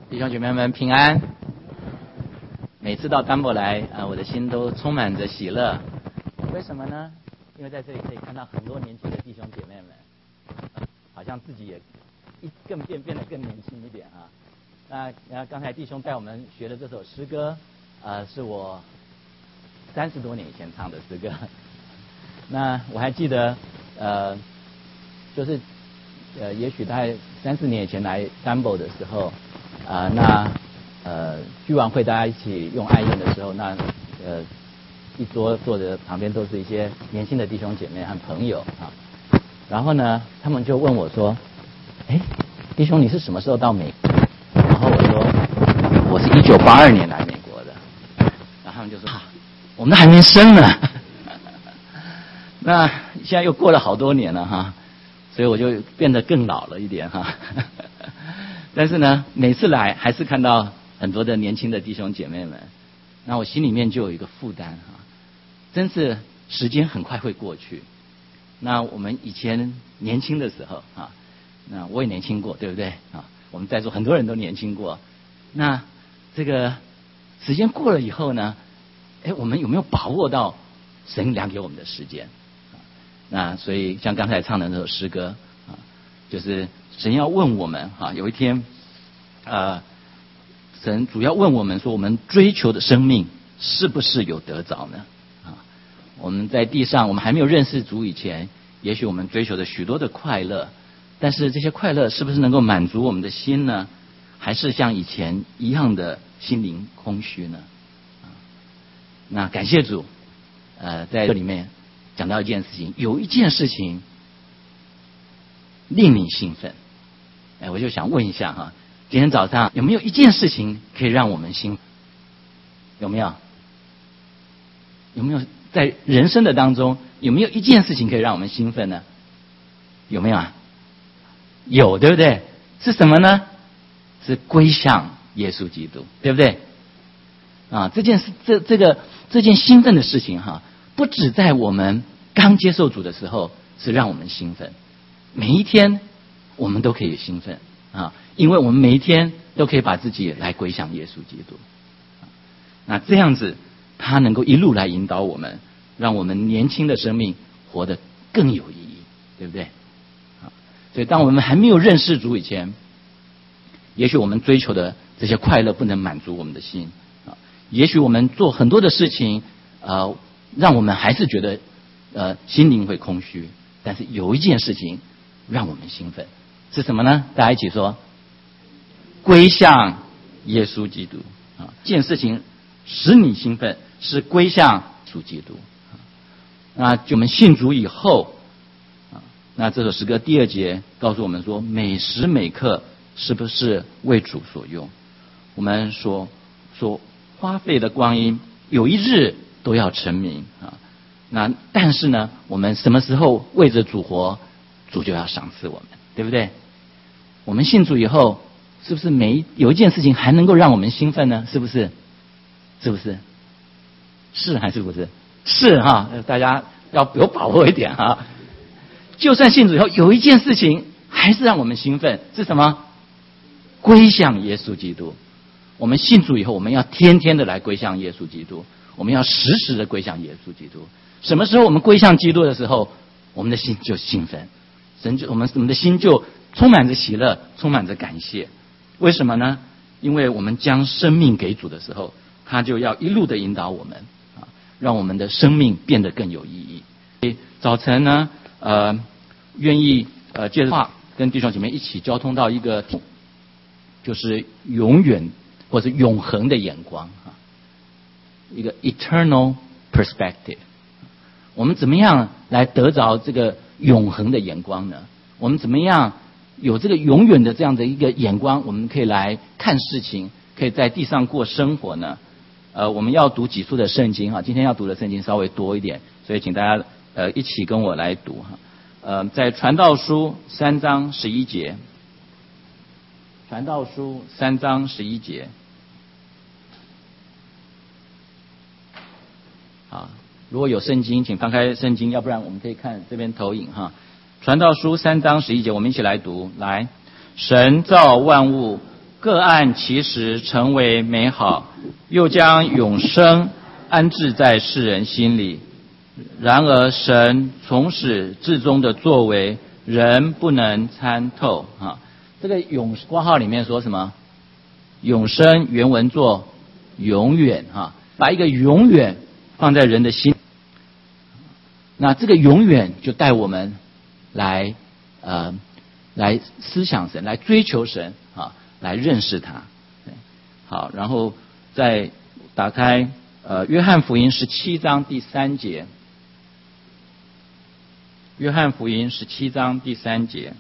弟兄姐妹们平安。每次到丹博来我的心都充满着喜乐。为什么呢？因为在这里可以看到很多年轻的弟兄姐妹们，好像自己也变得更年轻一点啊。那刚才弟兄带我们学的这首诗歌，是我30多年以前唱的诗歌。那我还记得，就是也许大概3-4年以前来丹博的时候，聚完会大家一起用爱宴的时候，一桌坐着旁边都是一些年轻的弟兄姐妹和朋友啊。然后呢，他们就问我说：“弟兄，你是什么时候到美国？”然后我说：“我是1982年来美国的。”然后他们就说：“我们都还没生呢。”那现在又过了好多年了哈，所以我就变得更老了一点哈。但是呢，每次来还是看到很多的年轻的弟兄姐妹们，那我心里面就有一个负担哈，真是时间很快会过去。那我们以前年轻的时候啊，那我也年轻过，对不对啊？我们在座很多人都年轻过。那这个时间过了以后呢，我们有没有把握到神量给我们的时间？那所以像刚才唱的那首诗歌啊，就是神要问我们啊，有一天神主要问我们说，我们追求的生命是不是有得着呢？我们在地上，我们还没有认识主以前，也许我们追求的许多的快乐，但是这些快乐是不是能够满足我们的心呢？还是像以前一样的心灵空虚呢？那感谢主，在这里面讲到一件事情，有一件事情令你兴奋。我就想问一下哈，今天早上有没有一件事情可以让我们兴奋？有没有？有没有在人生的当中，有没有一件事情可以让我们兴奋呢？有没有啊？有，对不对？是什么呢？是归向耶稣基督，对不对？这件兴奋的事情哈，不止在我们刚接受主的时候是让我们兴奋，每一天我们都可以兴奋因为我们每一天都可以把自己来归向耶稣基督。那这样子，他能够一路来引导我们，让我们年轻的生命活得更有意义，对不对？所以当我们还没有认识主以前，也许我们追求的这些快乐不能满足我们的心也许我们做很多的事情让我们还是觉得心灵会空虚。但是有一件事情让我们兴奋，是什么呢？大家一起说：归向耶稣基督这件事情使你兴奋，是归向主基督那就我们信主以后那这首诗歌第2节告诉我们说，每时每刻是不是为主所用？我们所花费的光阴，有一日都要成名那但是呢，我们什么时候为着主活，主就要赏赐我们，对不对？我们信主以后，是不是有一件事情还能够让我们兴奋呢？是不是？是不是？是还是不是？是大家要有把握一点就算信主以后，有一件事情还是让我们兴奋，是什么？归向耶稣基督。我们信主以后，我们要天天的来归向耶稣基督，我们要时时的归向耶稣基督。什么时候我们归向基督的时候，我们的心就兴奋，我们的心就充满着喜乐，充满着感谢。为什么呢？因为我们将生命给主的时候，他就要一路的引导我们让我们的生命变得更有意义。所以早晨呢愿意借着话跟弟兄姐妹一起交通到一个就是永远或是永恒的眼光一个 eternal perspective。我们怎么样来得着这个永恒的眼光呢？我们怎么样有这个永远的这样的一个眼光，我们可以来看事情，可以在地上过生活呢？我们要读几处的圣经今天要读的圣经稍微多一点，所以请大家一起跟我来读在传道书3章11节，传道书3章11节。如果有圣经请翻开圣经，要不然我们可以看这边投影传道书3章11节，我们一起来读。来，神造万物各按其时成为美好，又将永生安置在世人心里。然而神从始至终的作为，人不能参透啊。这个括号里面说什么？永生原文作永远哈，把一个永远放在人的心。那这个永远就带我们来思想神，来追求神啊，来认识他。好，然后再打开约翰福音17章第3节。约翰福音17章第3节。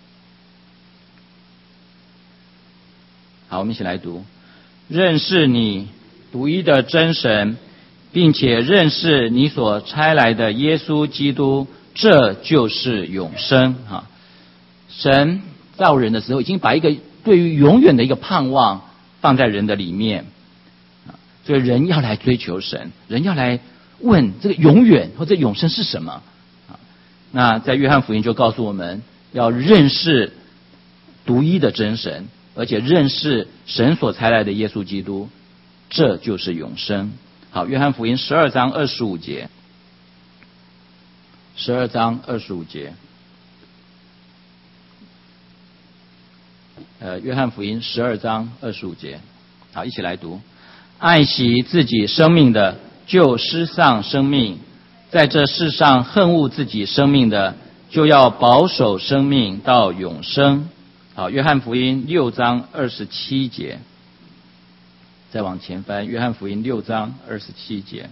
好，我们一起来读：认识你独一的真神，并且认识你所差来的耶稣基督，这就是永生啊！神造人的时候，已经把一个对于永远的一个盼望放在人的里面啊，所以人要来追求神，人要来问这个永远或者永生是什么啊？那在约翰福音就告诉我们，要认识独一的真神，而且认识神所差来的耶稣基督，这就是永生。好，约翰福音12章25节。12章25节。约翰福音12章25节。好，一起来读：爱惜自己生命的，就失丧生命；在这世上恨恶自己生命的，就要保守生命到永生。好，约翰福音6章27节。再往前翻，约翰福音6章27节。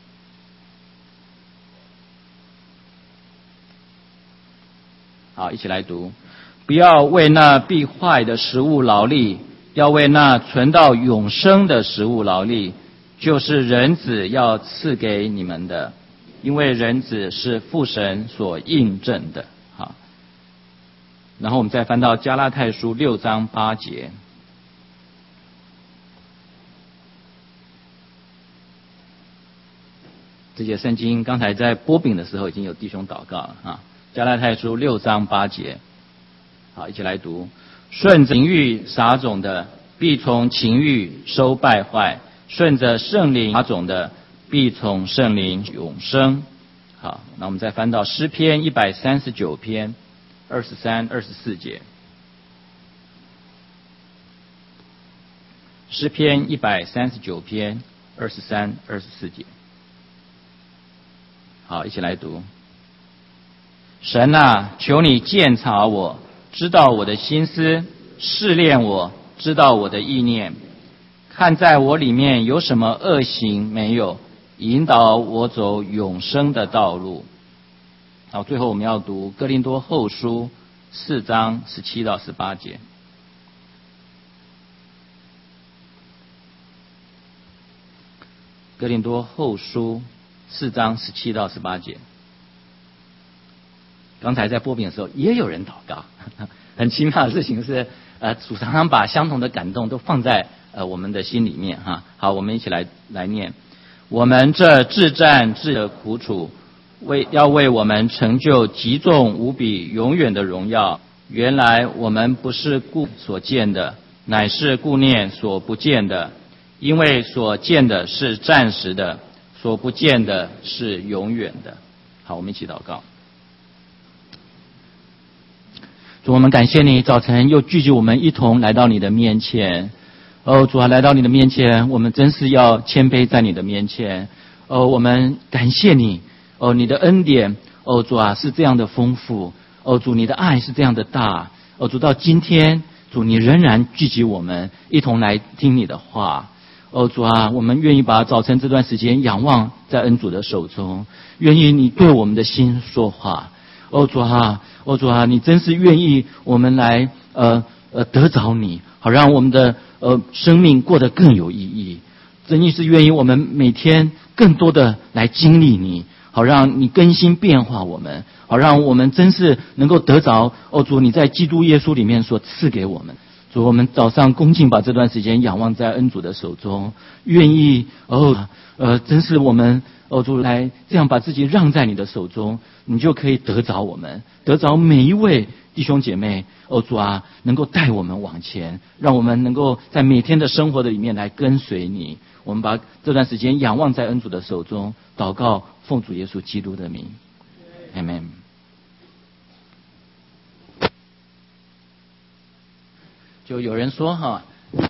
好，一起来读：不要为那必坏的食物劳力，要为那存到永生的食物劳力，就是人子要赐给你们的，因为人子是父神所印证的。好，然后我们再翻到加拉太书6章8节。这节圣经刚才在播饼的时候已经有弟兄祷告了啊。加拉太书6章8节。好，一起来读：顺着情欲撒种的，必从情欲收败坏；顺着圣灵撒种的，必从圣灵永生。好，那我们再翻到诗篇139篇23、24节。诗篇139篇23、24节。好，一起来读：神啊，求你鉴察我，知道我的心思，试炼我，知道我的意念，看在我里面有什么恶行没有，引导我走永生的道路。好，最后我们要读哥林多后书4章17到18节。哥林多后书4章17到18节。刚才在播饼的时候也有人祷告，很奇妙的事情是，主常常把相同的感动都放在我们的心里面哈。好，我们一起来念：我们这至战至的苦楚，要为我们成就极重无比永远的荣耀。原来我们不是顾所见的，乃是顾念所不见的，因为所见的是暂时的，所不见的是永远的。好，我们一起祷告。主，我们感谢你，早晨又聚集我们一同来到你的面前。主啊，来到你的面前，我们真是要谦卑在你的面前。我们感谢你，你的恩典，主啊是这样的丰富，主你的爱是这样的大，主到今天，主你仍然聚集我们一同来听你的话。主啊，我们愿意把早晨这段时间仰望在恩主的手中，愿意你对我们的心说话。主啊，你真是愿意我们来得着你，好让我们的生命过得更有意义。真是愿意我们每天更多的来经历你，好让你更新变化我们，好让我们真是能够得着主你在基督耶稣里面所赐给我们。主，我们早上恭敬把这段时间仰望在恩主的手中，愿意真是我们主来这样把自己让在你的手中，你就可以得着我们，得着每一位弟兄姐妹，主啊，能够带我们往前，让我们能够在每天的生活的里面来跟随你。我们把这段时间仰望在恩主的手中，祷告奉主耶稣基督的名 ，Amen。就有人说哈，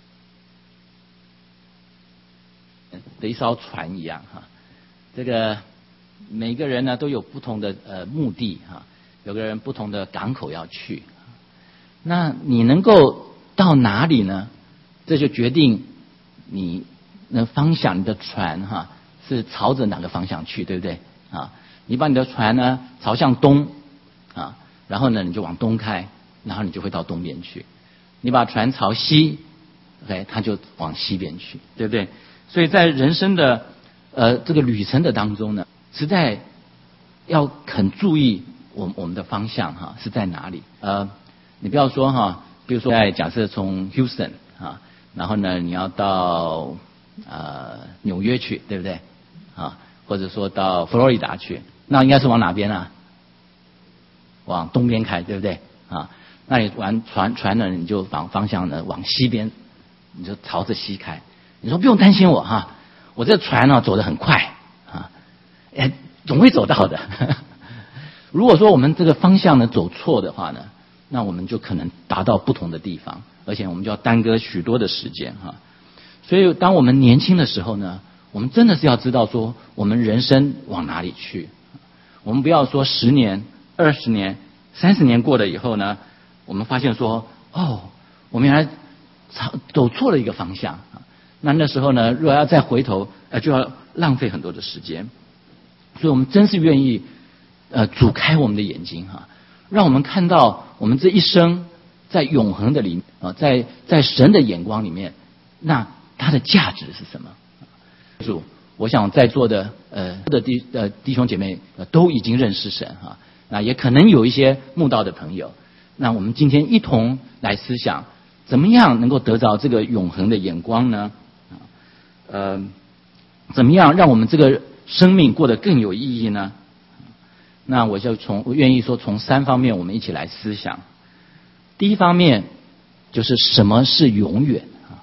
的一艘船一样哈，这个每个人呢都有不同的目的哈，有个人不同的港口要去，那你能够到哪里呢？这就决定你的方向，你的船哈是朝着哪个方向去，对不对啊？你把你的船呢朝向东啊，然后呢你就往东开，然后你就会到东边去。你把船朝西 ，OK， 它就往西边去，对不对？所以在人生的这个旅程的当中呢，实在要很注意我们的方向哈是在哪里。你不要说哈，比如说假设从 Houston 啊，然后呢你要到纽约去，对不对？啊，或者说到佛罗里达去，那应该是往哪边啊？往东边开，对不对？啊。那你玩船呢，你就方向呢往西边，你就朝着西开。你说不用担心我哈，我这船呢走得很快啊，总会走到的。如果说我们这个方向呢走错的话呢，那我们就可能达到不同的地方，而且我们就要耽搁许多的时间哈。所以当我们年轻的时候呢，我们真的是要知道说我们人生往哪里去。我们不要说10年、20年、30年过了以后呢，我们发现说，我们原来走错了一个方向啊。那时候呢，如果要再回头，就要浪费很多的时间。所以我们真是愿意，主开我们的眼睛哈，让我们看到我们这一生在永恒的里啊，在神的眼光里面，那它的价值是什么？主，我想在座的弟兄姐妹都已经认识神哈，那也可能有一些慕道的朋友。那我们今天一同来思想，怎么样能够得着这个永恒的眼光呢？怎么样让我们这个生命过得更有意义呢？那我愿意说从3方面我们一起来思想。第一方面就是什么是永远啊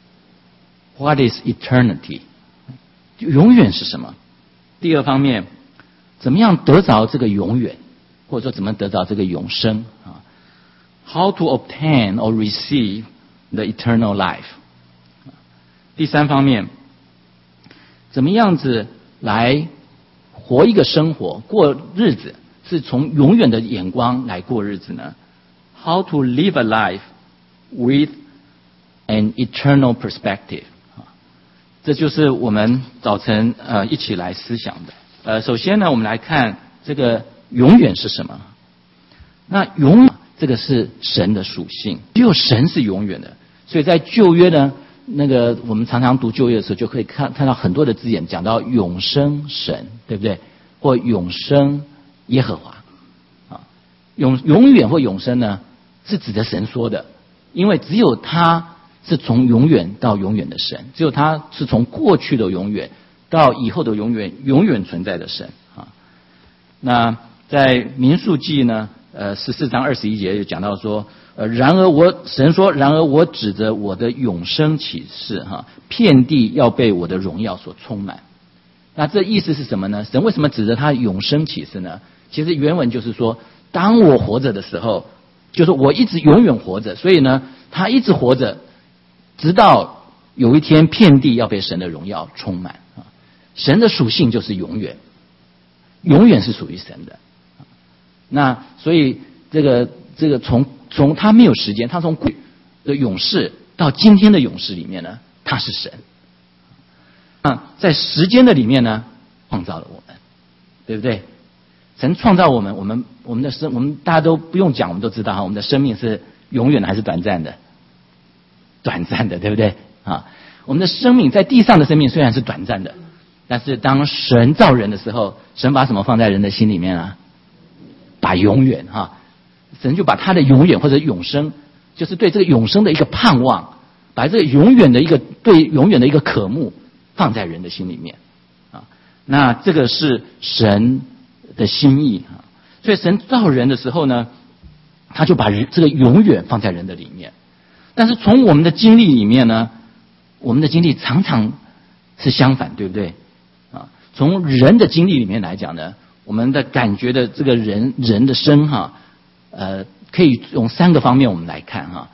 ？What is eternity？ 永远是什么？第二方面，怎么样得着这个永远，或者说怎么得着这个永生啊？ How to obtain or receive the eternal life？ 第3方面，怎么样子来活一个生活，过日子，是从永远的眼光来过日子呢？ How to live a life with an eternal perspective？ 这就是我们早晨一起来思想的。首先呢，我们来看这个永远是什么？那永远这个是神的属性，只有神是永远的。所以在旧约呢，我们常常读旧约的时候，就可以看到很多的字眼讲到永生神，对不对？或永生耶和华啊，永远或永生呢，是指着神说的，因为只有他是从永远到永远的神，只有他是从过去的永远到以后的永远，永远存在的神啊。那在民数记呢，14章21节就讲到说，神说，然而我指着我的永生启示哈，遍地要被我的荣耀所充满。那这意思是什么呢？神为什么指着他永生启示呢？其实原文就是说，当我活着的时候，就是我一直永远活着，所以呢，他一直活着，直到有一天遍地要被神的荣耀充满啊。神的属性就是永远，永远是属于神的。那所以这个从他没有时间，他从过去的永世到今天的永世里面呢，他是神。在时间的里面呢，创造了我们，对不对？神创造我们，我们大家都不用讲，我们都知道哈，我们的生命是永远的还是短暂的？短暂的，对不对？啊，我们的生命在地上的生命虽然是短暂的，但是当神造人的时候，神把什么放在人的心里面啊？把永远哈，神就把他的永远或者永生，就是对这个永生的一个盼望，把这个永远的一个对永远的一个渴慕放在人的心里面啊。那这个是神的心意啊。所以神造人的时候呢， 他就把这个永远放在人的里面。但是从我们的经历里面呢，我们的经历常常是相反，对不对？啊，从人的经历里面来讲呢，我们的感觉的这个人的生哈，可以用3个方面我们来看哈。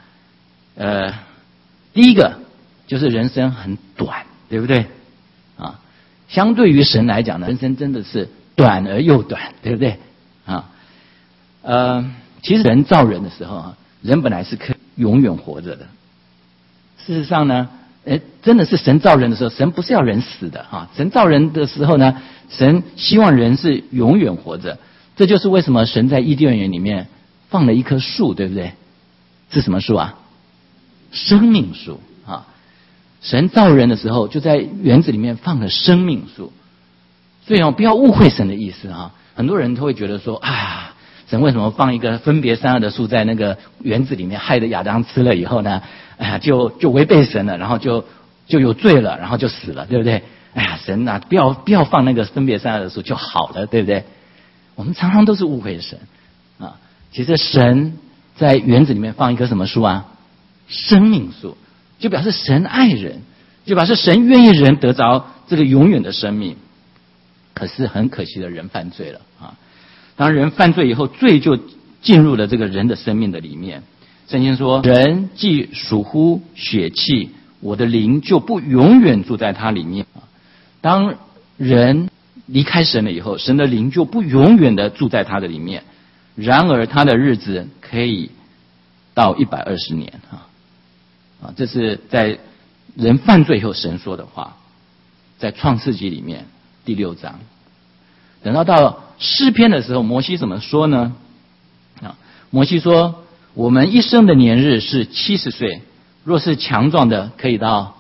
第一个就是人生很短，对不对？啊，相对于神来讲呢，人生真的是短而又短，对不对？啊，其实人造人的时候啊，人本来是可以永远活着的。事实上呢，真的是神造人的时候，神不是要人死的哈。神造人的时候呢，神希望人是永远活着。这就是为什么神在伊甸园里面放了一棵树，对不对？是什么树啊？生命树啊！神造人的时候，就在园子里面放了生命树。所以不要误会神的意思啊！很多人都会觉得说，啊，神为什么放一个分别善恶的树在那个园子里面，害得亚当吃了以后呢，就违背神了，然后就有罪了，然后就死了，对不对？哎呀，神啊，不要放那个分别善恶的树就好了，对不对？我们常常都是误会神啊！其实神在园子里面放一棵什么树啊？生命树，就表示神爱人，就表示神愿意人得着这个永远的生命。可是很可惜的，人犯罪了啊！当人犯罪以后，罪就进入了这个人的生命的里面。圣经说：“人既属乎血气，我的灵就不永远住在他里面。”当人离开神了以后，神的灵就不永远的住在他的里面。然而他的日子可以到120年啊！这是在人犯罪以后神说的话，在创世纪里面第6章。等到诗篇的时候，摩西怎么说呢？摩西说：“我们一生的年日是70岁，若是强壮的，可以到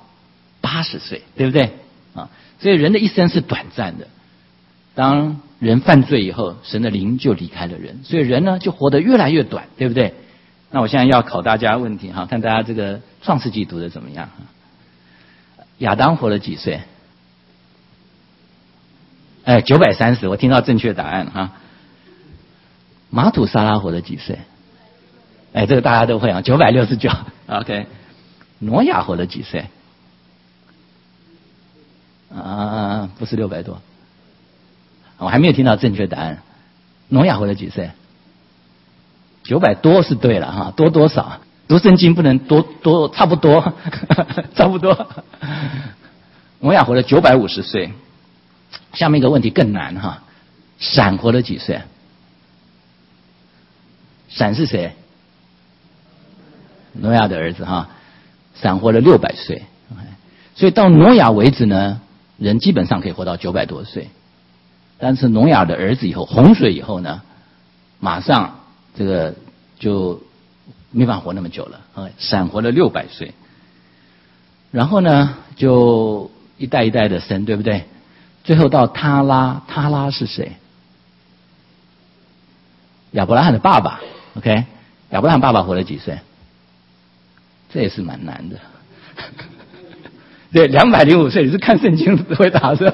80岁，对不对？啊，所以人的一生是短暂的。当人犯罪以后，神的灵就离开了人，所以人呢就活得越来越短，对不对？那我现在要考大家问题哈，看大家这个创世纪读的怎么样？亚当活了几岁？930，我听到正确答案哈。马土沙拉活了几岁？这个大家都会啊，969。OK， 挪亚活了几岁？不是600多。我还没有听到正确答案。挪亚活了几岁？900多是对了哈，多多少？读圣经不能多差不多，差不多。挪亚活了950岁。下面一个问题更难哈，闪活了几岁？闪是谁？挪亚的儿子哈，闪活了600岁。所以到挪亚为止呢，人基本上可以活到900多岁。但是挪亚的儿子以后，洪水以后呢，马上这个就没办法活那么久了，闪活了600岁。然后呢，就一代一代的生，对不对？最后到他拉是谁？亚伯拉罕的爸爸 ，OK？ 亚伯拉罕爸爸活了几岁？这也是蛮难的。对，205岁，你是看圣经回答是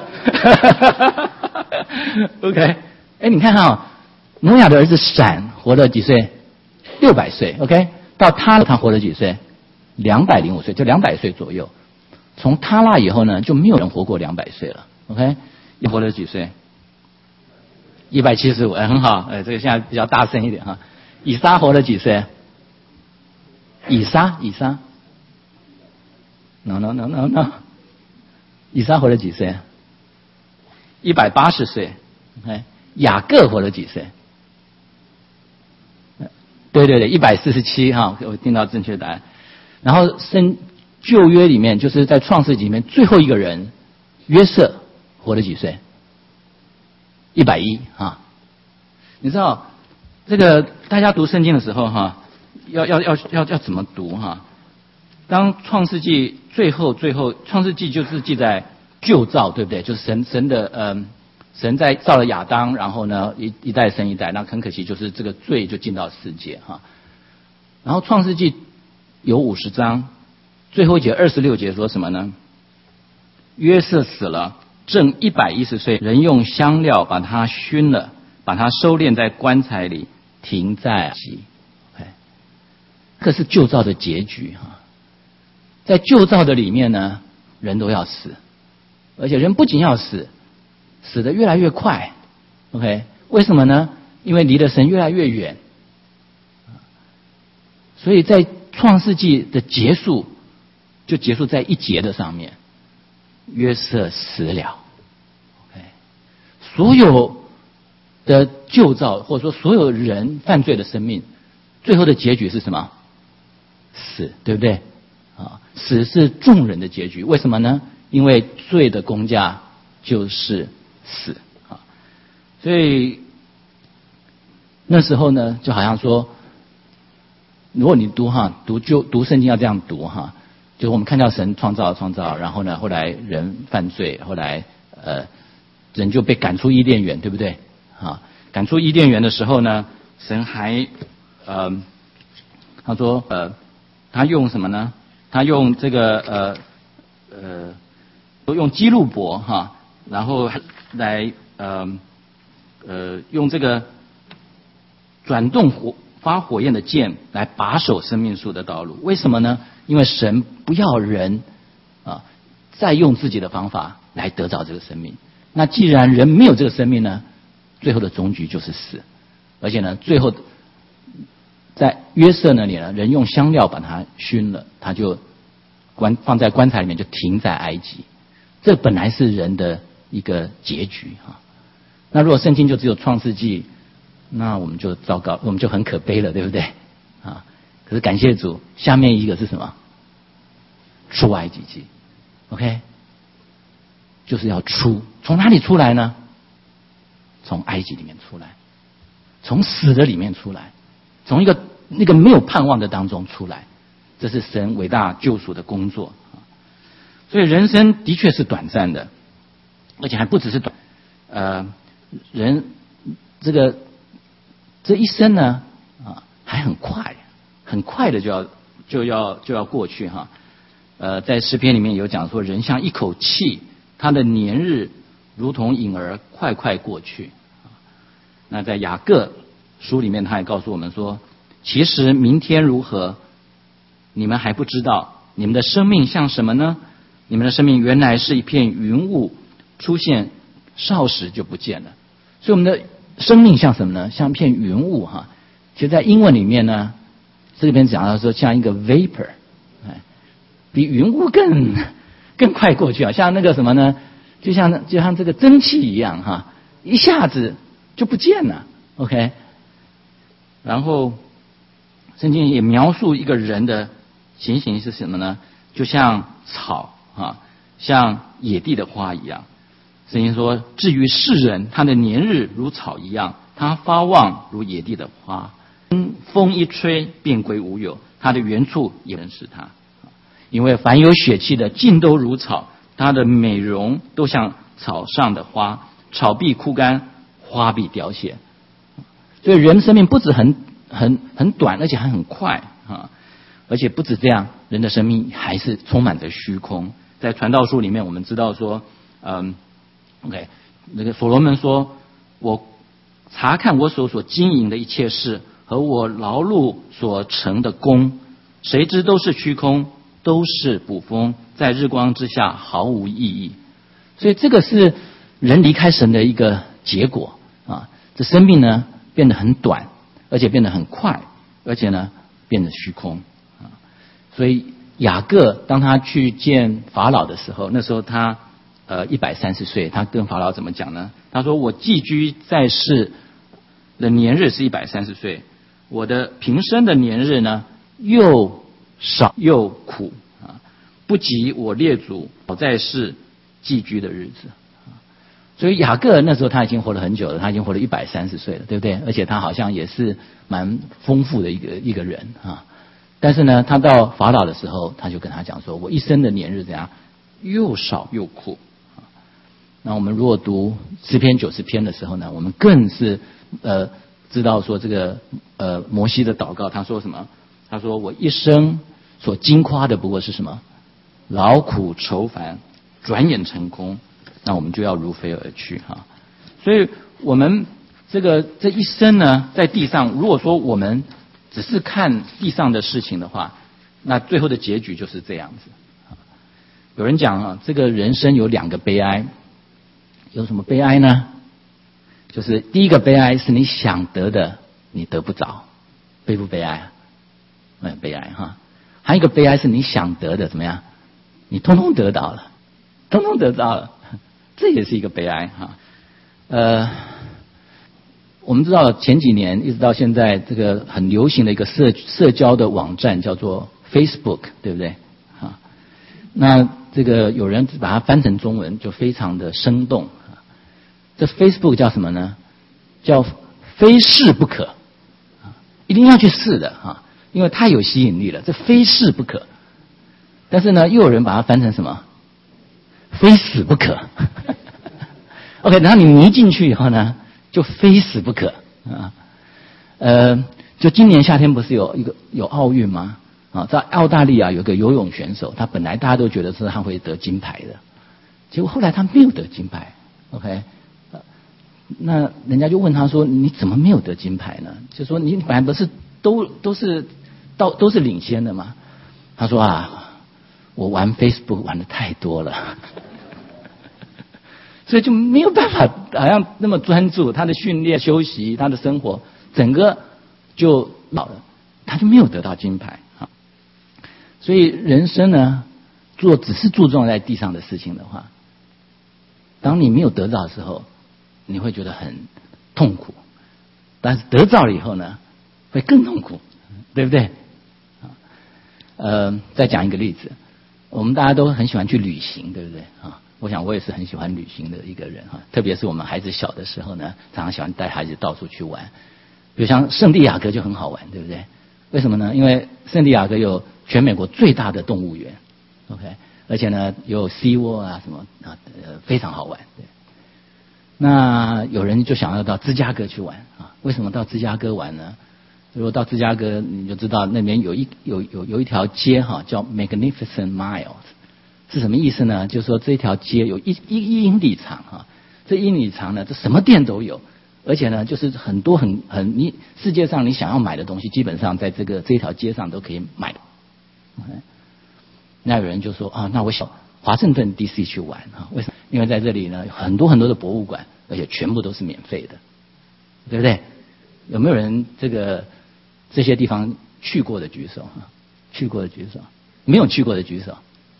？OK？ 你看哈，挪亚的儿子闪活了几岁？600岁 ，OK？ 到他活了几岁？205岁，就200岁左右。从他拉以后呢，就没有人活过200岁了。OK， 你活了几岁？175，很好，这个现在比较大声一点哈。以撒活了几岁？以撒 ，no， 以撒活了几岁？180岁。OK， 雅各活了几岁？对，147哈，我听到正确答案。然后旧约里面，就是在创世纪里面最后一个人约瑟。活了几岁？110啊！你知道这个大家读圣经的时候哈，要怎么读哈？当创世纪最后，创世纪就是记载旧造，对不对？就是神在造了亚当，然后呢一代生一代，那很可惜就是这个罪就进到世界哈。然后创世纪有50章，最后一节26节说什么呢？约瑟死了。正110岁，人用香料把他熏了，把他收敛在棺材里，停在息。 个是旧造的结局哈。在旧造的里面呢，人都要死，而且人不仅要死，死得越来越快。OK， 为什么呢？因为离了神越来越远。所以在创世纪的结束，就结束在一节的上面，约瑟死了。OK， 所有的旧造或者说所有人犯罪的生命，最后的结局是什么？死，对不对？啊，死是众人的结局。为什么呢？因为罪的工价就是死啊。所以那时候呢，就好像说，如果你读圣经要这样读哈，就是我们看到神创造，然后呢，后来人犯罪，后来人就被赶出伊甸园，对不对？啊，赶出伊甸园的时候呢，神还他说他用什么呢？他用这个用基路伯哈，然后来用这个转动发火焰的剑来把守生命树的道路。为什么呢？因为神不要人再用自己的方法来得着这个生命。那既然人没有这个生命呢，最后的终局就是死。而且呢，最后在约瑟那里呢，人用香料把他熏了，他就放在棺材里面，就停在埃及。这本来是人的一个结局哈。那如果圣经就只有创世纪，那我们就糟糕，我们就很可悲了，对不对？啊，可是感谢主，下面一个是什么？出埃及记 ，OK， 就是要从哪里出来呢？从埃及里面出来，从死的里面出来，从那个没有盼望的当中出来，这是神伟大救赎的工作。所以人生的确是短暂的，而且还不只是短，人这一生呢还很快的就要过去哈。在诗篇里面有讲说，人像一口气，他的年日如同影儿快过去。那在雅各书里面，他也告诉我们说，其实明天如何，你们还不知道。你们的生命像什么呢？你们的生命原来是一片云雾，出现少时就不见了。所以我们的生命像什么呢？像一片云雾哈。其实在英文里面呢，这边讲到说像一个 vapor， 比云雾更快过去啊，像那个什么呢？就像这个蒸汽一样哈，一下子就不见了。OK， 然后圣经也描述一个人的情形是什么呢？就像草啊，像野地的花一样。圣经说，至于世人，他的年日如草一样，他发旺如野地的花，风一吹便归无有，他的原处也认识他。因为凡有血气的尽都如草，他的美容都像草上的花，草必枯干，花必凋谢。所以人生命不止很短，而且还很快啊！而且不止这样，人的生命还是充满着虚空。在传道书里面，我们知道说，OK， 那个所罗门说，我查看我所经营的一切事和我劳碌所成的功，谁知都是虚空，都是捕风，在日光之下毫无意义。所以这个是人离开神的一个结果啊！这生命呢变得很短，而且变得很快，而且呢变得虚空啊！所以雅各当他去见法老的时候，那时候他130岁，他跟法老怎么讲呢？他说：“我寄居在世的年日是130岁，我的平生的年日呢，又少又苦啊，不及我列祖在世寄居的日子。”所以雅各那时候他已经活了很久了，他已经活了130岁了，对不对？而且他好像也是蛮丰富的一个人啊。但是呢，他到法老的时候，他就跟他讲说：“我一生的年日怎样，又少又苦。”那我们如果读诗篇90篇的时候呢，我们更是知道说这个摩西的祷告，他说什么？他说：“我一生所经夸的不过是什么？劳苦愁烦，转眼成空。”那我们就要如飞而去哈。所以我们这一生呢，在地上，如果说我们只是看地上的事情的话，那最后的结局就是这样子。有人讲啊，这个人生有2个悲哀，有什么悲哀呢？就是第一个悲哀是你想得的你得不着，悲不悲哀？悲哀哈。还有一个悲哀是你想得的怎么样？你通通得到了，通通得到了，这也是一个悲哀哈。我们知道前几年一直到现在，这个很流行的一个社交的网站叫做 Facebook， 对不对？啊，那这个有人把它翻成中文就非常的生动。这 Facebook 叫什么呢？叫非试不可，一定要去试的哈，因为太有吸引力了，这非试不可。但是呢，又有人把它翻成什么？非死不可。OK， 然后你迷进去以后呢，就非死不可啊。就今年夏天不是有奥运吗？啊，在澳大利亚有个游泳选手，他本来大家都觉得是他会得金牌的，结果后来他没有得金牌。OK， 那人家就问他说：“你怎么没有得金牌呢？”就说你本来不是都是领先的嘛？他说啊，我玩 Facebook 玩的太多了。所以就没有办法好像那么专注，他的训练、休息、他的生活，整个就老了，他就没有得到金牌啊。所以人生呢，只是注重在地上的事情的话，当你没有得到的时候，你会觉得很痛苦；但是得到了以后呢，会更痛苦，对不对？再讲一个例子，我们大家都很喜欢去旅行，对不对啊？我想我也是很喜欢旅行的一个人哈，特别是我们孩子小的时候呢，常常喜欢带孩子到处去玩。比如像圣地亚哥就很好玩，对不对？为什么呢？因为圣地亚哥有全美国最大的动物园 ，OK， 而且呢有 Sea World 啊什么啊，非常好玩。对。那有人就想要到芝加哥去玩啊？为什么到芝加哥玩呢？如果到芝加哥，你就知道那边有一条街哈，叫 Magnificent Mile。是什么意思呢？就是说这条街有一英里长哈，这1英里长呢，这什么店都有，而且呢，就是很多你世界上你想要买的东西，基本上在这条街上都可以买的。那有人就说啊，那我想华盛顿 DC 去玩啊？为什么？因为在这里呢，有很多的博物馆，而且全部都是免费的，对不对？有没有人这些地方去过的举手啊？去过的举手，没有去过的举手。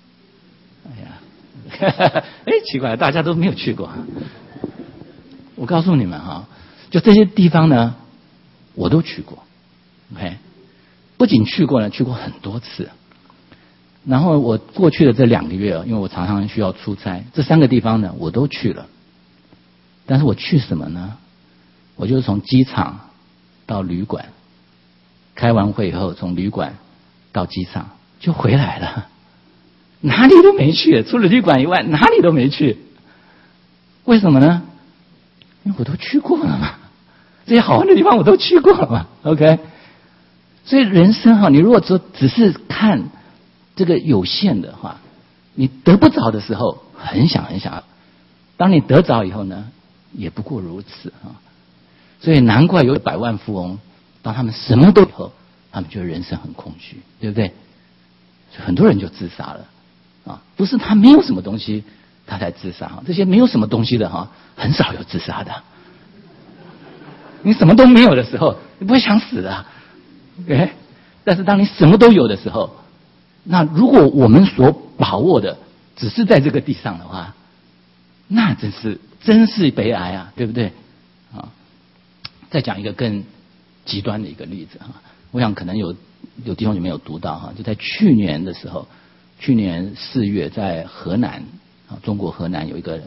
哎呀，奇怪，大家都没有去过。我告诉你们哈，就这些地方呢，我都去过。OK， 不仅去过呢，去过很多次。然后我过去的这2个月，因为我常常需要出差，这3个地方呢，我都去了。但是我去什么呢？我就是从机场到旅馆，开完会以后，从旅馆到机场就回来了。哪里都没去，除了旅馆以外，哪里都没去。为什么呢？因为我都去过了嘛，这些好玩的地方我都去过了嘛。OK， 所以人生哈，你如果只是看这个有限的话，你得不着的时候很想，当你得着以后呢，也不过如此啊。所以难怪有100万富翁，当他们什么都有以后，他们觉得人生很空虚，对不对？所以很多人就自杀了。啊，不是他没有什么东西，他才自杀哈。这些没有什么东西的哈，很少有自杀的。你什么都没有的时候，你不会想死的。OK， 但是当你什么都有的时候，那如果我们所把握的只是在这个地上的话，那真是悲哀啊，对不对？啊，再讲一个更极端的一个例子哈，我想可能有弟兄姐妹有读到哈，就在去年的时候。去年4月，在河南啊，中国河南有一个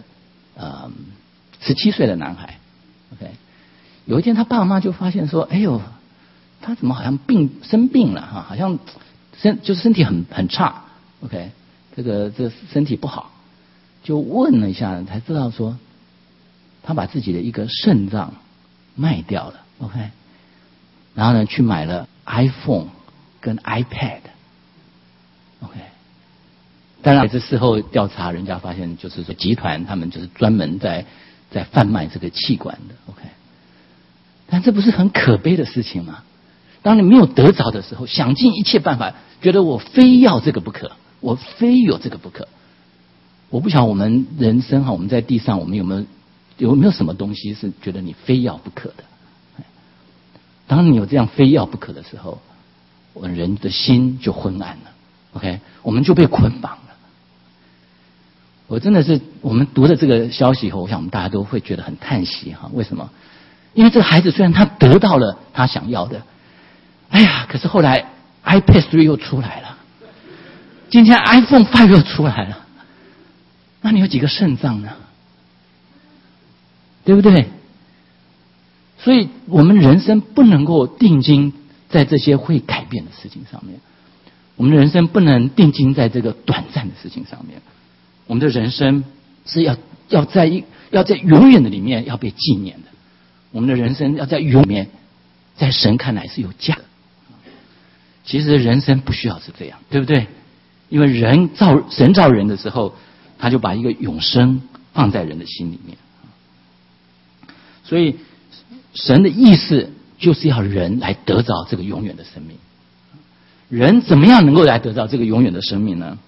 17岁的男孩 ，OK， 有一天他爸爸妈妈就发现说，哎呦，他怎么好像生病了哈，好像身体很差 ，OK， 这身体不好，就问了一下，才知道说，他把自己的一个肾脏卖掉了 ，OK， 然后呢去买了 iPhone 跟 iPad，OK。当然，这事后调查，人家发现就是说，集团他们就是专门在贩卖这个器官的 ，OK。但这不是很可悲的事情吗？ 当你没有得着的时候，想尽一切办法，觉得我非要这个不可，我非有这个不可。我不晓得我们人生我们在地上，我们有没有什么东西是觉得你非要不可的？当你有这样非要不可的时候，我们人的心就昏暗了。OK， 我们就被捆绑了。我真的是，我们读了这个消息以后，我想我们大家都会觉得很叹息哈。为什么？因为这个孩子虽然他得到了他想要的，哎呀，可是后来 iPad 3又出来了，今天 iPhone 5又出来了，那你有几个肾脏呢？对不对？所以我们人生不能够定睛在这些会改变的事情上面，我们的人生不能定睛在这个短暂的事情上面。我们的人生是要在永远的里面要被纪念的。我们的人生要在永远，在神看来是有价的。其实人生不需要是这样，对不对？因为神造人的时候，他就把一个永生放在人的心里面。所以神的意思就是要人来得着这个永远的生命。人怎么样能够来得到这个永远的生命呢？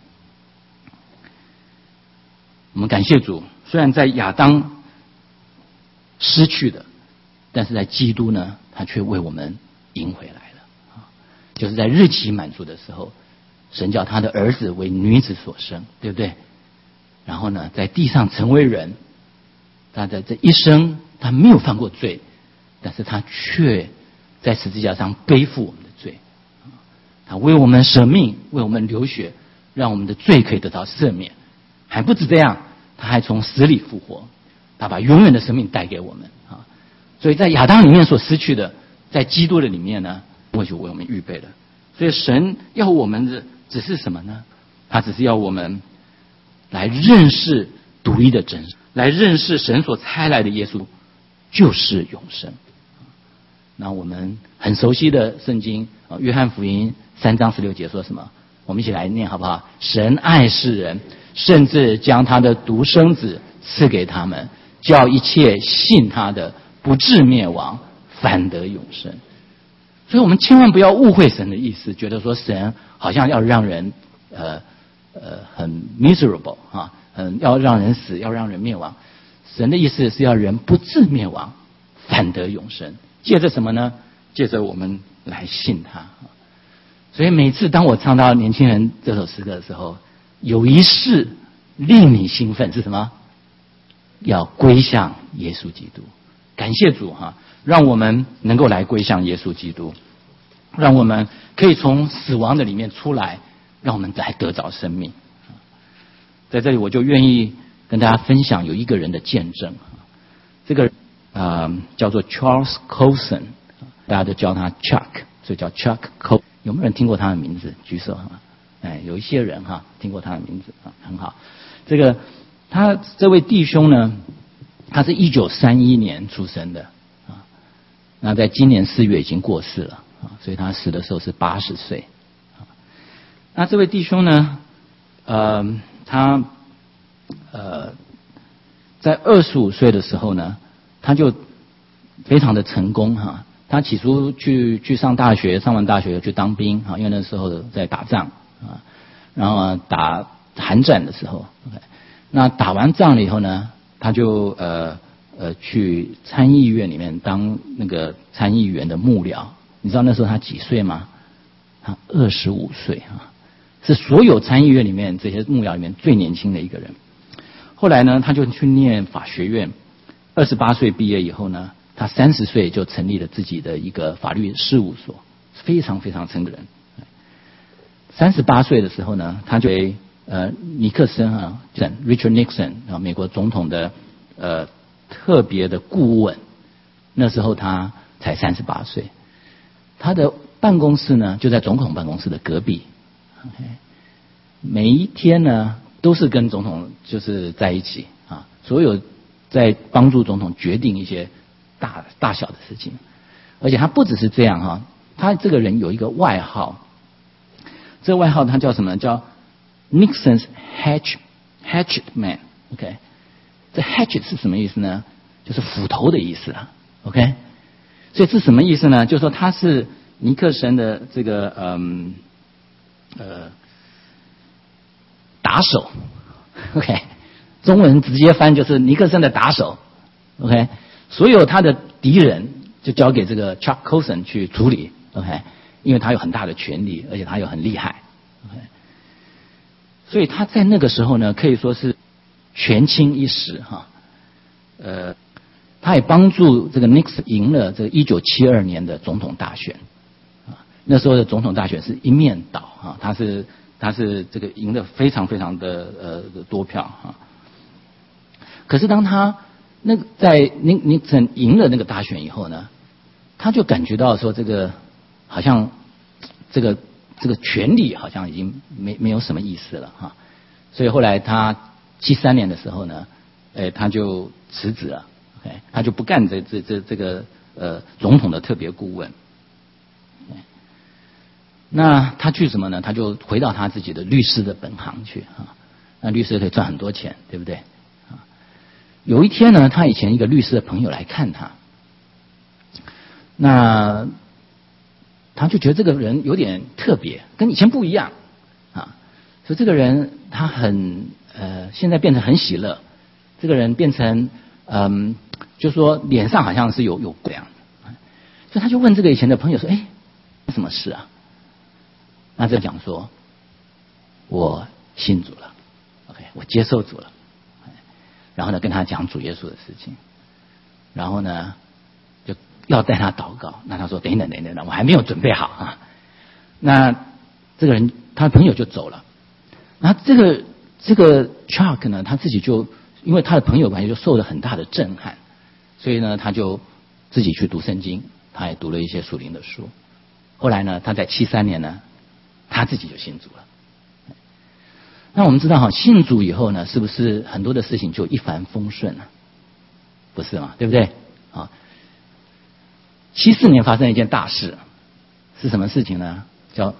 我们感谢主，虽然在亚当失去的，但是在基督呢，他却为我们赢回来了。就是在日期满足的时候，神叫他的儿子为女子所生，对不对？然后呢，在地上成为人，他的这一生他没有犯过罪，但是他却在十字架上背负我们的罪。他为我们舍命，为我们流血，让我们的罪可以得到赦免。还不止这样，他还从死里复活，他把永远的生命带给我们啊！所以在亚当里面所失去的，在基督的里面呢，或许为我们预备了。所以神要我们的只是什么呢？他只是要我们来认识独一的真神，来认识神所差来的耶稣就是永生。那我们很熟悉的圣经约翰福音3章16节说什么？我们一起来念好不好？神爱世人，甚至将他的独生子赐给他们，叫一切信他的不至灭亡，反得永生。所以我们千万不要误会神的意思，觉得说神好像要让人很 miserable 要让人死，要让人灭亡。神的意思是要人不至灭亡，反得永生。借着什么呢？借着我们来信他。所以每次当我唱到年轻人这首诗歌的时候，有一事令你兴奋是什么？要归向耶稣基督。感谢主让我们能够来归向耶稣基督，让我们可以从死亡的里面出来，让我们来得着生命。在这里我就愿意跟大家分享有一个人的见证。这个叫做 Charles Colson， 大家都叫他 Chuck， 所以叫 Chuck Colson。有没有人听过他的名字？举手有一些人听过他的名字很好。他这位弟兄呢，他是1931年出生的那在今年4月已经过世了所以他死的时候是80岁。那这位弟兄呢，他在25岁的时候呢，他就非常的成功他起初去上大学，上完大学去当兵因为那时候在打仗然后打韩战的时候那打完仗了以后呢，他就去参议院里面当那个参议员的幕僚。你知道那时候他几岁吗？他25岁是所有参议院里面这些幕僚里面最年轻的一个人。后来呢，他就去念法学院，28岁毕业以后呢，他30岁就成立了自己的一个法律事务所，非常非常成个人。38岁的时候呢，他就为尼克森Richard Nixon 美国总统的特别的顾问。那时候他才38岁，他的办公室呢就在总统办公室的隔壁。每一天呢都是跟总统就是在一起所有在帮助总统决定一些大小的事情。而且他不只是这样他这个人有一个外号，这个外号他叫什么？叫 Nixon's Hatchet Man。 OK， 这 Hatchet 是什么意思呢？就是斧头的意思OK， 所以这什么意思呢？就是说他是尼克森的这个打手 ，OK， 中文直接翻就是尼克森的打手 ，OK， 所有他的敌人就交给这个 Chuck Colson 去处理 ，OK， 因为他有很大的权力，而且他又很厉害 ，OK， 所以他在那个时候呢，可以说是权倾一时哈，他也帮助这个 Nixon 赢了这个1972年的总统大选，啊，那时候的总统大选是一面倒啊，他是这个赢得非常非常的多票啊，可是当他那个在Nixon赢了那个大选以后呢，他就感觉到说这个好像这个权力好像已经没有什么意思了哈，所以后来他73年的时候呢，他就辞职了。他就不干这个总统的特别顾问。那他去什么呢？他就回到他自己的律师的本行去啊。那律师可以赚很多钱，对不对？啊，有一天呢，他以前一个律师的朋友来看他，那他就觉得这个人有点特别，跟以前不一样啊。所以这个人他现在变成很喜乐，这个人变成就说脸上好像是有这样子，所以他就问这个以前的朋友说：“什么事啊？”那这讲说：“我信主了 ，OK， 我接受主了。”然后呢，跟他讲主耶稣的事情，然后呢，就要带他祷告。那他说：“等等，我还没有准备好啊。”那这个人他的朋友就走了。那这个 Chuck 呢，他自己就因为他的朋友关系就受了很大的震撼。所以呢，他就自己去读圣经，他也读了一些属灵的书。后来呢，他在73年呢，他自己就信主了。那我们知道哈，信主以后呢，是不是很多的事情就一帆风顺了？不是嘛，对不对？啊，74年发生一件大事，是什么事情呢？叫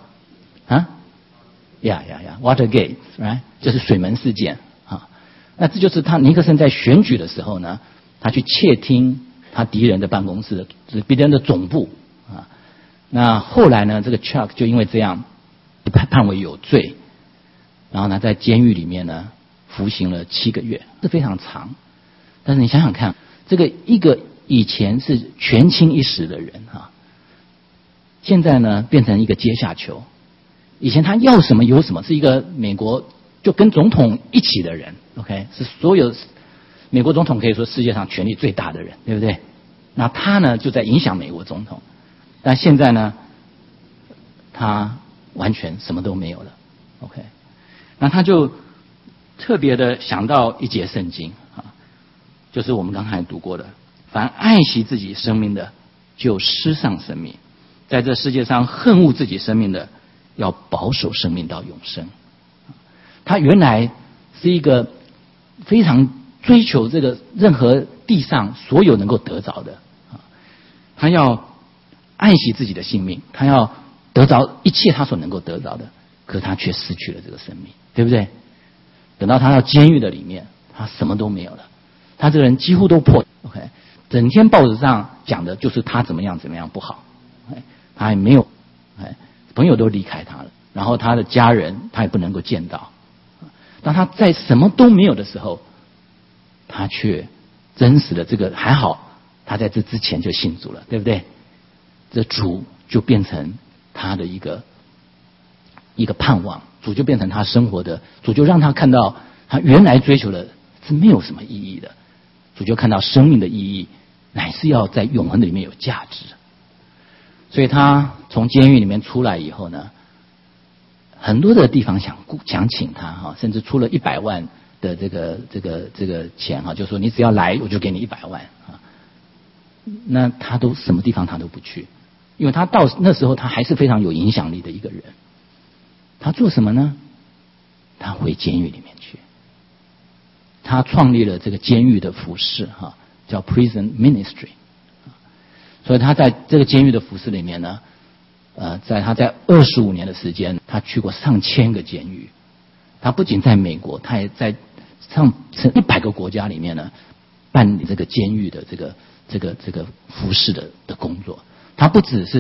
Watergate， right？ 就是水门事件啊。那这就是尼克森在选举的时候呢，他去窃听他敌人的办公室，就是敌人的总部啊。那后来呢，这个 Chuck 就因为这样判为有罪，然后呢，在监狱里面呢服刑了7个月，这非常长。但是你想想看，这个一个以前是权倾一时的人哈，现在呢变成一个阶下囚。以前他要什么有什么，是一个美国就跟总统一起的人 ，OK， 是所有美国总统可以说世界上权力最大的人，对不对？那他呢就在影响美国总统，但现在呢，他完全什么都没有了 ，OK。那他就特别的想到一节圣经啊，就是我们刚才读过的：凡爱惜自己生命的，就失丧生命；在这世界上恨恶自己生命的，要保守生命到永生。他原来是一个非常追求这个任何地上所有能够得着的啊，他要爱惜自己的性命，他要得着一切他所能够得着的，可他却失去了这个生命，对不对？等到他到监狱的里面，他什么都没有了，他这个人几乎都破 ，OK， 整天报纸上讲的就是他怎么样不好，他也没有，朋友都离开他了，然后他的家人他也不能够见到。当他在什么都没有的时候，他却真实的这个还好，他在这之前就信主了，对不对？这主就变成他的一个盼望，主就变成他生活的，主就让他看到他原来追求的是没有什么意义的，主就看到生命的意义乃是要在永恒的里面有价值。所以他从监狱里面出来以后呢，很多的地方想请他哈，甚至出了100万的这个钱哈，就说你只要来我就给你100万啊。那他都什么地方他都不去，因为他到那时候他还是非常有影响力的一个人。他做什么呢？他回监狱里面去，他创立了这个监狱的服事哈，叫 Prison Ministry。所以他在这个监狱的服事里面呢，他在25年的时间，他去过上千个监狱。他不仅在美国，他也在上100个国家里面呢，办理这个监狱的这个服事的工作。他不只是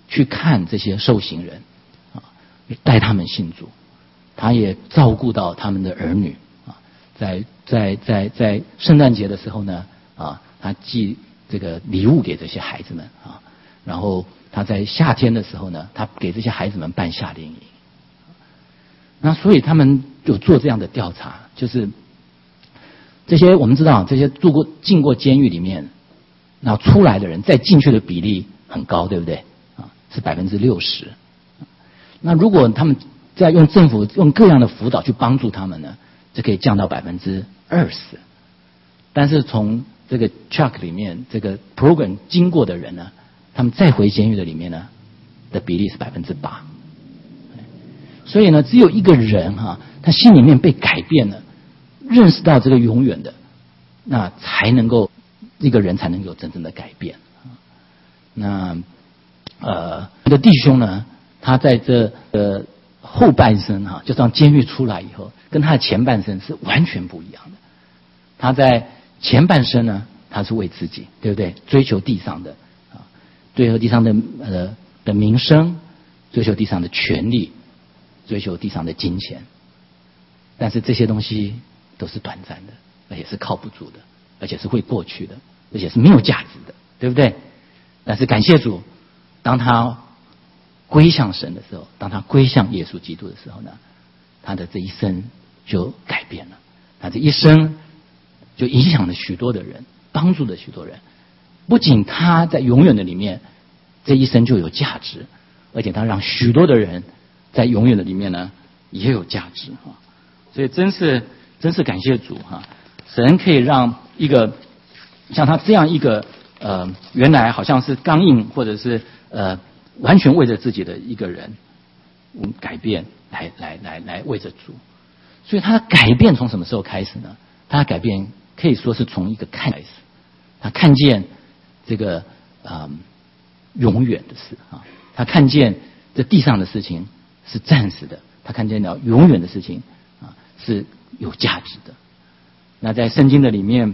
去看这些受刑人啊，带他们信主，他也照顾到他们的儿女啊，在圣诞节的时候呢啊，他寄这个礼物给这些孩子们啊，然后他在夏天的时候呢，他给这些孩子们办夏令营。那所以他们有做这样的调查，就是这些我们知道这些进过监狱里面，那出来的人再进去的比例很高，对不对啊？是60%。那如果他们再用政府用各样的辅导去帮助他们呢，就可以降到20%。但是从这个 Chuck 里面这个 program 经过的人呢，他们再回监狱的里面呢的比例是8%。所以呢，只有一个人他心里面被改变了，认识到这个永远的，那才能够一个人才能有真正的改变。那的弟兄呢，他在这后半生就从监狱出来以后，跟他的前半生是完全不一样的。他在前半生呢，他是为自己，对不对？追求地上的追求地上的名声，追求地上的权利，追求地上的金钱。但是这些东西都是短暂的，而且是靠不住的，而且是会过去的，而且是没有价值的，对不对？但是感谢主，当他归向神的时候，当他归向耶稣基督的时候呢，他的这一生就改变了，他这一生就影响了许多的人，帮助了许多人。不仅他在永远的里面这一生就有价值，而且他让许多的人在永远的里面呢也有价值。所以真是感谢主神可以让一个像他这样一个原来好像是刚硬或者是完全为着自己的一个人，改变来为着主。所以他的改变从什么时候开始呢？他的改变可以说是从一个看开始，他看见这个永远的事他看见这地上的事情是暂时的，他看见了永远的事情是有价值的。那在圣经的里面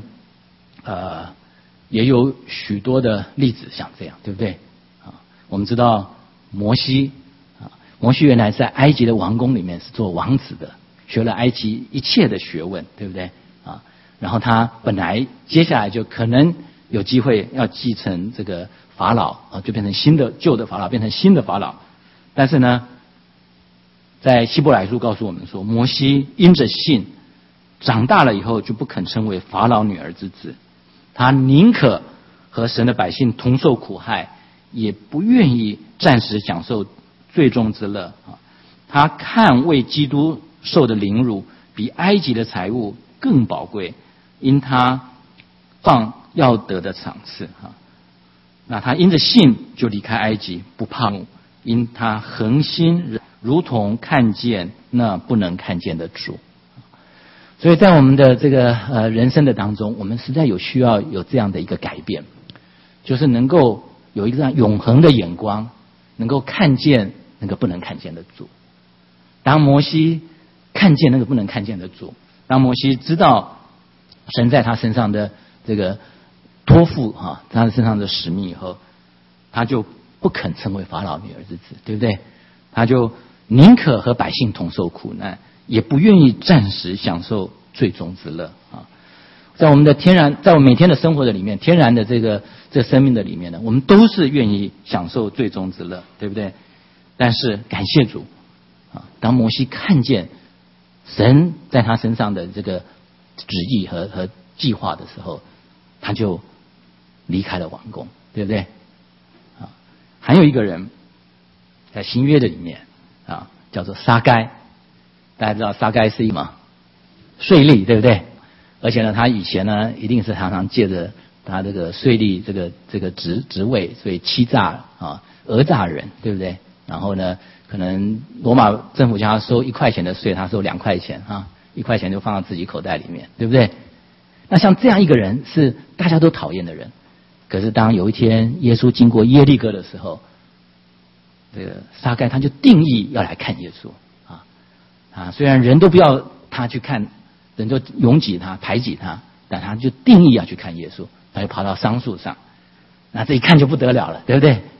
也有许多的例子像这样，对不对我们知道摩西原来在埃及的王宫里面是做王子的，学了埃及一切的学问，对不对然后他本来接下来就可能有机会要继承这个法老就变成旧的法老变成新的法老。但是呢，在希伯来书告诉我们说，摩西因着信长大了以后就不肯称为法老女儿之子，他宁可和神的百姓同受苦害，也不愿意暂时享受最终之乐他看为基督受的凌辱比埃及的财物更宝贵，因他放要得的赏赐那他因着信就离开埃及，不怕怒，因他恒心如同看见那不能看见的主。所以在我们的这个人生的当中，我们实在有需要有这样的一个改变，就是能够有一个这样永恒的眼光，能够看见那个不能看见的主。当摩西看见那个不能看见的主，当摩西知道神在他身上的这个托付他身上的使命以后，他就不肯成为法老女儿之子，对不对？他就宁可和百姓同受苦难，也不愿意暂时享受最终之乐在我们每天的生活的里面，天然的这生命的里面呢，我们都是愿意享受最终之乐，对不对？但是感谢主当摩西看见神在他身上的这个旨意和计划的时候，他就离开了王宫，对不对还有一个人在新约的里面叫做撒该。大家知道撒该是什么？税吏，对不对？而且呢，他以前呢一定是常常借着他这个税吏这个职位，所以欺诈讹诈人，对不对？然后呢，可能罗马政府叫他收1块钱的税，他收2块钱1块钱就放到自己口袋里面，对不对？那像这样一个人是大家都讨厌的人，可是当有一天耶稣经过耶利哥的时候，这个撒该他就定义要来看耶稣虽然人都不要他去看，人都拥挤他排挤他，但他就定义要去看耶稣，他就跑到桑树上，那这一看就不得了了，对不对？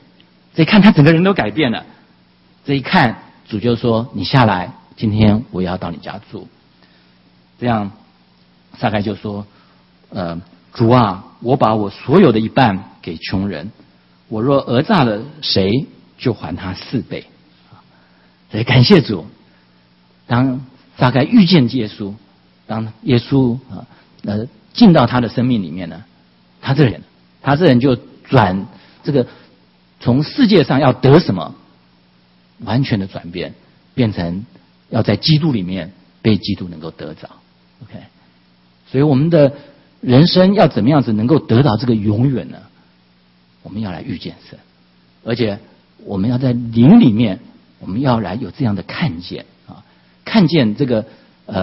这一看他整个人都改变了。这一看主就说：“你下来，今天我要到你家住。”这样撒该就说：“主啊，我把我所有的一半给穷人，我若讹诈了谁，就还他4倍。”所以感谢主。当撒该遇见耶稣，当耶稣进到他的生命里面呢，他这人就转这个从世界上要得什么，完全的转变，变成要在基督里面被基督能够得着。OK， 所以我们的人生要怎么样子能够得到这个永远呢？我们要来遇见神，而且我们要在灵里面，我们要来有这样的看见啊，看见这个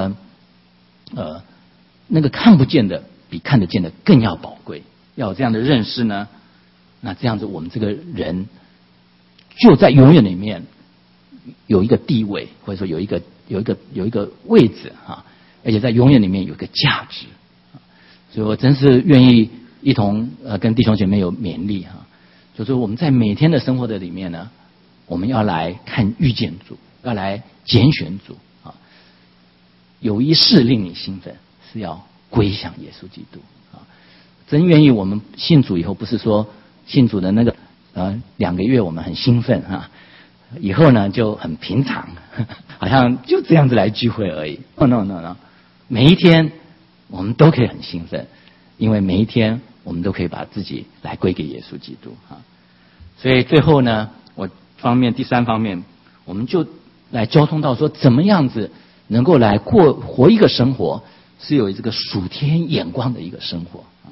那个看不见的比看得见的更要宝贵。要有这样的认识呢，那这样子我们这个人就在永远里面有一个地位，或者说有一个位置啊，而且在永远里面有一个价值。所以我真是愿意一同跟弟兄姐妹有勉励哈，就是我们在每天的生活的里面呢，我们要来看遇见主，要来拣选主啊。有一事令你兴奋，是要归向耶稣基督啊。真愿意我们信主以后，不是说信主的那个2个月我们很兴奋啊，以后呢就很平常，好像就这样子来聚会而已。No， 每一天我们都可以很兴奋，因为每一天我们都可以把自己来归给耶稣基督啊。所以最后呢，第三方面，我们就来交通到说，怎么样子能够来活一个生活，是有这个属天眼光的一个生活啊。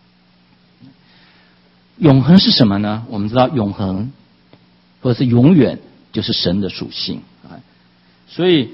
永恒是什么呢？我们知道永恒或者是永远就是神的属性啊，所以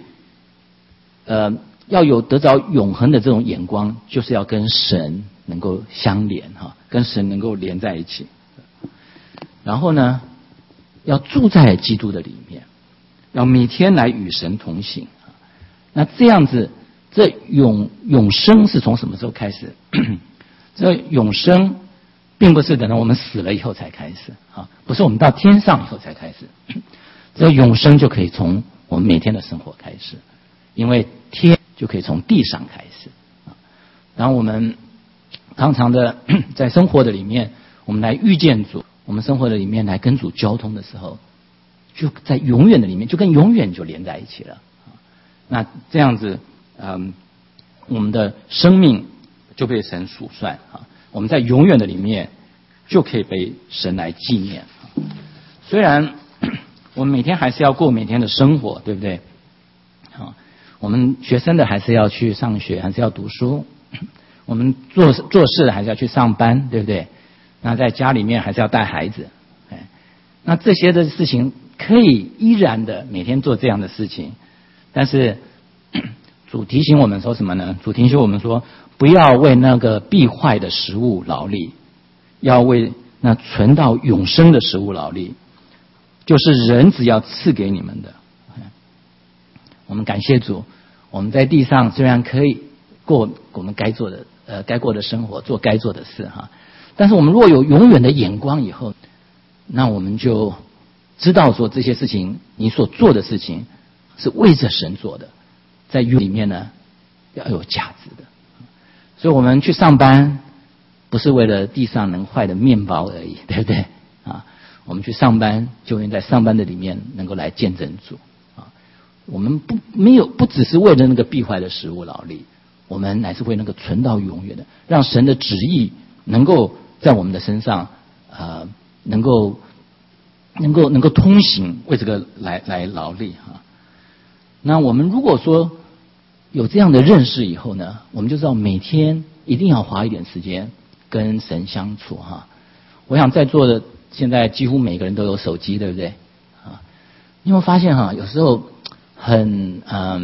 要有得着永恒的这种眼光，就是要跟神能够相连哈，跟神能够连在一起。然后呢，要住在基督的里面，要每天来与神同行。那这样子，这永生是从什么时候开始？这永生并不是等到我们死了以后才开始啊，不是我们到天上以后才开始。这永生就可以从我们每天的生活开始，因为天就可以从地上开始啊。然后我们常常的在生活的里面，我们来遇见主，我们生活的里面来跟主交通的时候，就在永远的里面，就跟永远就连在一起了。那这样子，我们的生命就被神数算啊。我们在永远的里面就可以被神来纪念。虽然我们每天还是要过每天的生活，对不对？好，我们学生的还是要去上学，还是要读书；我们做事的还是要去上班，对不对？那在家里面还是要带孩子。那这些的事情可以依然的每天做这样的事情，但是主提醒我们说什么呢？主提醒我们说，不要为那个必坏的食物劳力，要为那存到永生的食物劳力，就是人只要赐给你们的。我们感谢主，我们在地上虽然可以过我们该做的该过的生活，做该做的事哈，但是我们若有永远的眼光以后，那我们就知道说这些事情，你所做的事情是为着神做的，在里面呢要有价值的。所以我们去上班不是为了地上能坏的面包而已，对不对啊？我们去上班就应在上班的里面能够来见证主啊。我们不只是为了那个必坏的食物劳力，我们乃是为那个存到永远的，让神的旨意能够在我们的身上能够通行，为这个来劳力哈。那我们如果说有这样的认识以后呢，我们就知道每天一定要花一点时间跟神相处哈。我想在座的现在几乎每个人都有手机，对不对啊？你有没有发现哈，有时候很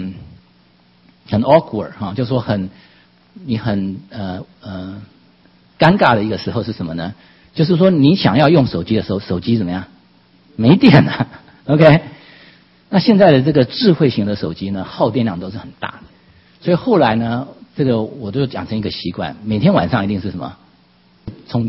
awkward 哈，就说你很尴尬的一个时候是什么呢？就是说你想要用手机的时候，手机怎么样？没电了。OK， 那现在的这个智慧型的手机呢，耗电量都是很大的，所以后来呢，这个我就养成一个习惯，每天晚上一定是什么充电的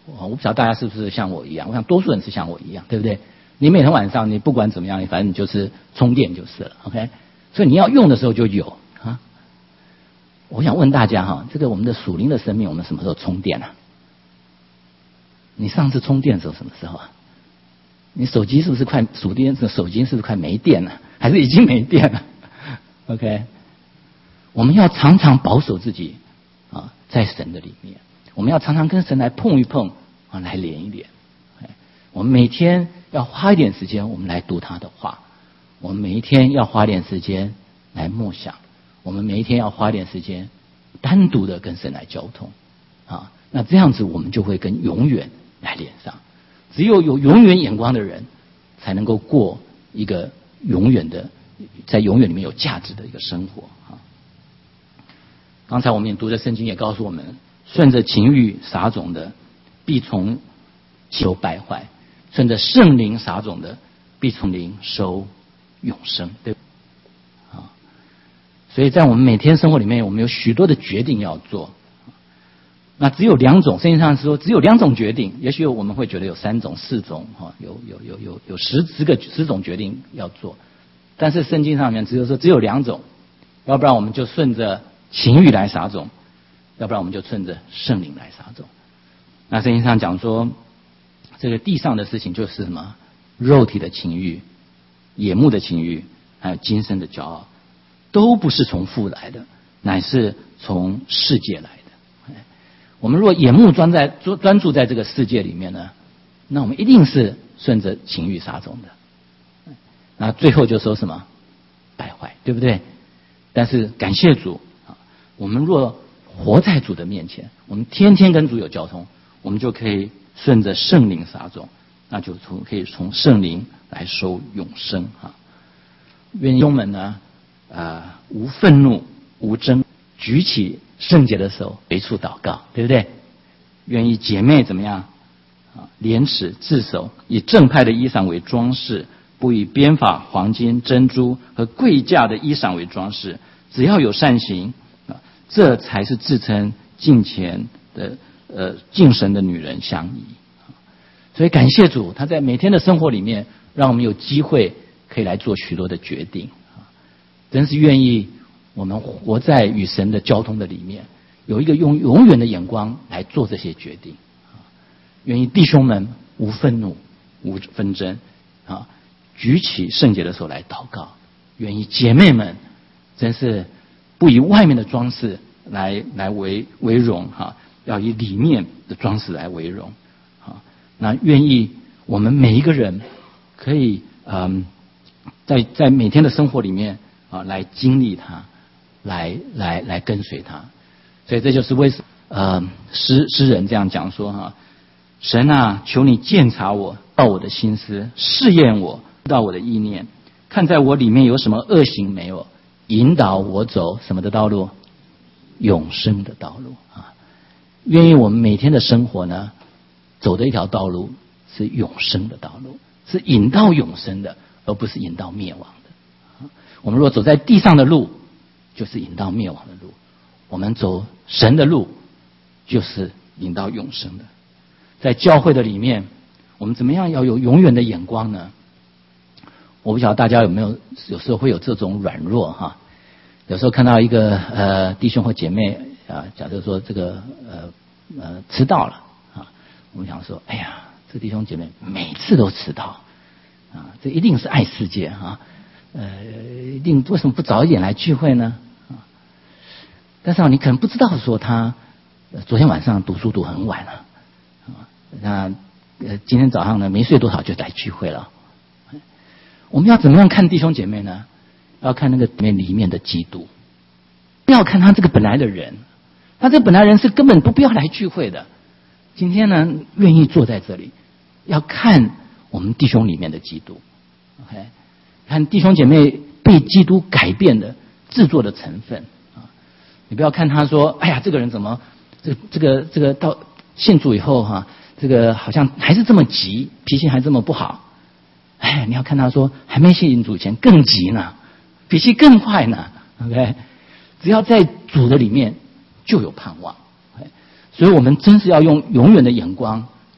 我不晓得大家是不是像我一样，我想多数人是像我一样，对不对？你每天晚上你不管怎么样，反正你就是充电就是了 ，OK？ 所以你要用的时候就有啊。我想问大家哈，这个我们的属灵的生命，我们什么时候充电啊？你上次充电的时候什么时候啊？你手机是不是快手机是不是快没电了？还是已经没电了 ？OK？ 我们要常常保守自己啊，在神的里面，我们要常常跟神来碰一碰啊，来连一连。我们每天要花一点时间，我们来读他的话；我们每一天要花点时间来默想；我们每一天要花点时间单独的跟神来交通啊。那这样子，我们就会跟永远来连上。只有永远眼光的人，才能够过一个永远的，在永远里面有价值的一个生活啊。刚才我们也读的圣经也告诉我们，顺着情欲撒种的，必从其中败坏；顺着圣灵撒种的，必从灵收永生，对吧？啊，所以在我们每天生活里面，我们有许多的决定要做。那只有2种，圣经上说只有2种决定，也许我们会觉得有3种、4种，有10种决定要做，但是圣经上面只有2种，要不然我们就顺着情欲来撒种，要不然我们就顺着圣灵来撒种。那圣经上讲说，这个地上的事情就是什么？肉体的情欲、眼目的情欲，还有今生的骄傲，都不是从父来的，乃是从世界来的。我们若眼目专注在这个世界里面呢，那我们一定是顺着情欲撒种的。那最后就说什么？败坏，对不对？但是感谢主啊，我们若活在主的面前，我们天天跟主有交通，我们就可以顺着圣灵撒种，那就可以从圣灵来收永生啊。愿兄们呢，无愤怒，无争，举起圣洁的手，随处祷告，对不对？愿意姐妹怎么样啊？廉耻自守，以正派的衣裳为装饰，不以编法、黄金、珍珠和贵价的衣裳为装饰。只要有善行啊，这才是自称敬虔的敬神的女人相宜。所以感谢主，他在每天的生活里面，让我们有机会可以来做许多的决定啊！真是愿意我们活在与神的交通的里面，有一个用永远的眼光来做这些决定啊！愿意弟兄们无愤怒、无纷争啊，举起圣洁的手来祷告；愿意姐妹们真是不以外面的装饰来为荣哈，要以里面的装饰来为荣啊！那愿意我们每一个人可以在每天的生活里面啊，来经历它，来跟随它。所以这就是为什么诗人这样讲说哈：神啊，求你鉴察我，到我的心思，试验我，到我的意念，看在我里面有什么恶行没有，引导我走什么的道路？永生的道路啊！愿意我们每天的生活呢，走的一条道路是永生的道路，是引到永生的，而不是引到灭亡的。我们若走在地上的路，就是引到灭亡的路；我们走神的路，就是引到永生的。在教会的里面，我们怎么样要有永远的眼光呢？我不晓得大家有时候会有这种软弱哈。有时候看到一个弟兄或姐妹啊，假设说这个迟到了啊，我们想说，哎呀，这弟兄姐妹每次都迟到啊，这一定是爱世界啊，一定为什么不早一点来聚会呢？啊，但是你可能不知道说他昨天晚上读书读很晚了啊，那今天早上呢没睡多少就来聚会了。我们要怎么样看弟兄姐妹呢？要看那个里面的基督，不要看他这个本来的人，他这个本来人是根本不要来聚会的。今天呢，愿意坐在这里，要看我们弟兄里面的基督 ，OK， 看弟兄姐妹被基督改变的制作的成分啊。你不要看他说，哎呀，这个人怎么这个到信主以后哈，这个好像还是这么急，脾气还这么不好。哎，你要看他说，还没信主以前更急呢。脾气更坏呢 ，OK， 只要在主的里面就有盼望， OK？ 所以我们真是要用永远的眼光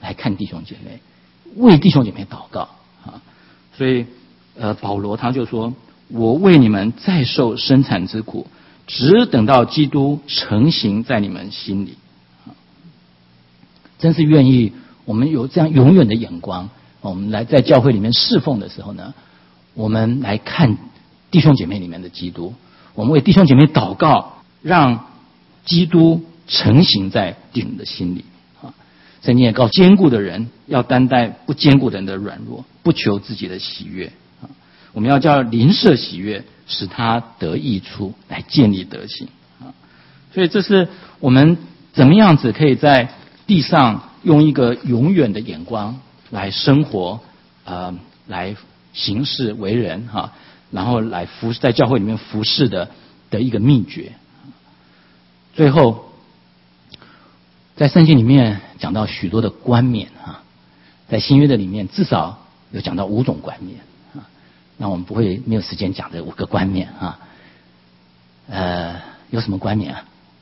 来看弟兄姐妹，为弟兄姐妹祷告啊。所以保罗他就说，我为你们再受生产之苦，只等到基督成形在你们心里。真是愿意我们有这样永远的眼光，我们来在教会里面侍奉的时候呢，我们来看弟兄姐妹里面的基督，我们为弟兄姐妹祷告，让基督成形在弟兄的心里。圣经也告坚固的人要担待不坚固的人的软弱，不求自己的喜悦。我们要叫邻舍喜悦，使他得益处，来建立德行。所以这是我们怎么样子可以在地上用一个永远的眼光来生活，来行事为人哈，然后来在教会里面服侍的一个秘诀。最后，在圣经里面讲到许多的冠冕啊，在新约的里面至少有讲到5种冠冕啊。那我们没有时间讲这5个冠冕啊。有什么冠冕啊？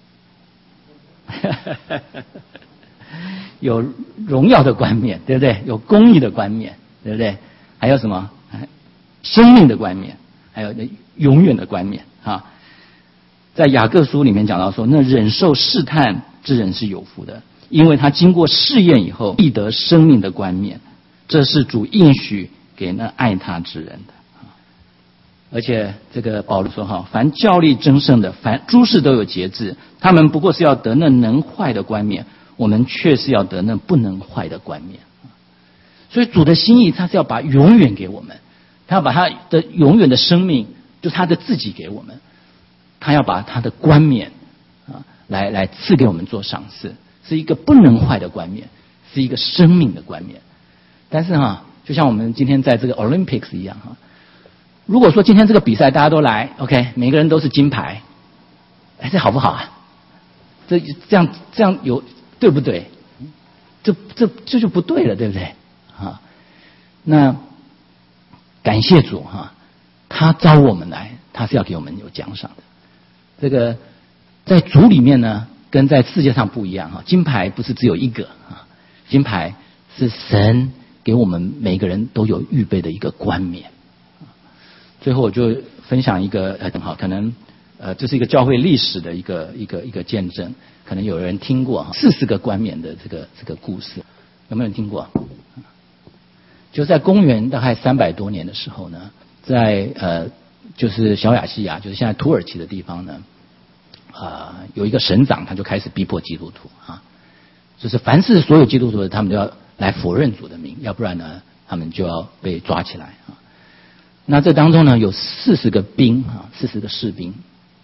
有荣耀的冠冕，对不对？有公义的冠冕，对不对？还有什么？生命的冠冕，还有永远的冠冕啊。在雅各书里面讲到说，那忍受试探之人是有福的，因为他经过试验以后必得生命的冠冕，这是主应许给那爱他之人的。而且这个保罗说凡教力争胜的，凡诸事都有节制，他们不过是要得那能坏的冠冕，我们却是要得那不能坏的冠冕。所以主的心意，他是要把永远给我们，他要把他的永远的生命，就是他的自己给我们，他要把他的冠冕来赐给我们做赏赐，是一个不能坏的冠冕，是一个生命的冠冕。但是就像我们今天在这个 Olympics 一样如果说今天这个比赛大家都来 ，OK， 每个人都是金牌，这好不好啊？这样有对不对？这就不对了，对不对？那感谢主他招我们来，他是要给我们有奖赏的。这个在主里面呢，跟在世界上不一样金牌不是只有一个金牌是神给我们每个人都有预备的一个冠冕。最后我就分享一个可能这是一个教会历史的一个见证，可能有人听过40个冠冕的这个故事，有没有人听过？就在公元大概300多年的时候呢，在就是小亚细亚，就是现在土耳其的地方呢，有一个省长，他就开始逼迫基督徒就是凡是所有基督徒他们都要来否认主的名，要不然呢他们就要被抓起来那这当中呢有40个兵40个士兵，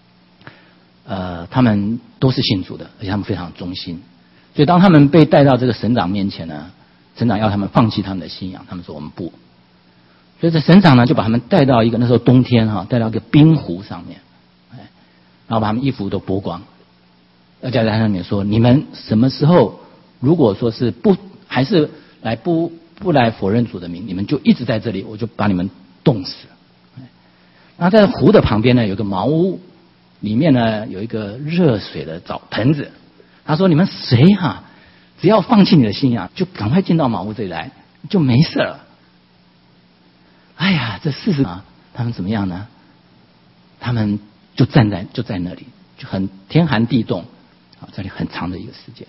他们都是信主的，而且他们非常忠心。所以当他们被带到这个省长面前呢，省长要他们放弃他们的信仰，他们说我们不。所以这省长呢就把他们带到一个那时候冬天带到一个冰湖上面，然后把他们衣服都剥光，要在他上面说，你们什么时候如果说是还是不来否认主的名，你们就一直在这里，我就把你们冻死。然后在湖的旁边呢有个茅屋，里面呢有一个热水的盆子。他说你们谁只要放弃你的信仰，就赶快进到茅屋这里来，就没事了。哎呀，这40他们怎么样呢？他们就在那里，就很天寒地冻这里很长的一个时间。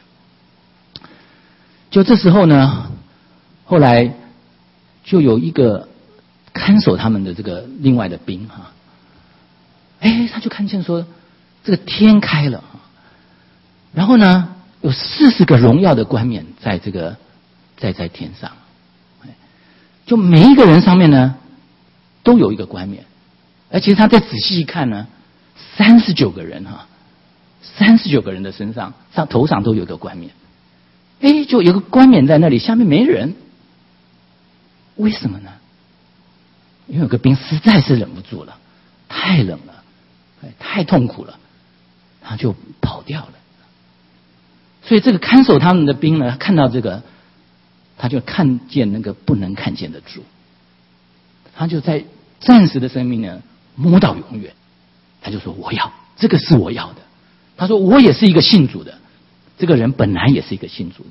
就这时候呢，后来就有一个看守他们的这个另外的兵他就看见说这个天开了然后呢有40个荣耀的冠冕在这个在天上，就每一个人上面呢都有一个冠冕，而其实他再仔细一看呢，39个人39个人的身上头上都有一个冠冕，就有个冠冕在那里，下面没人，为什么呢？因为有个兵实在是忍不住了，太冷了，太痛苦了，他就跑掉了。所以这个看守他们的兵呢，看到这个，他就看见那个不能看见的主，他就在暂时的生命呢摸到永远，他就说我要，这个是我要的。他说我也是一个信主的，这个人本来也是一个信主的，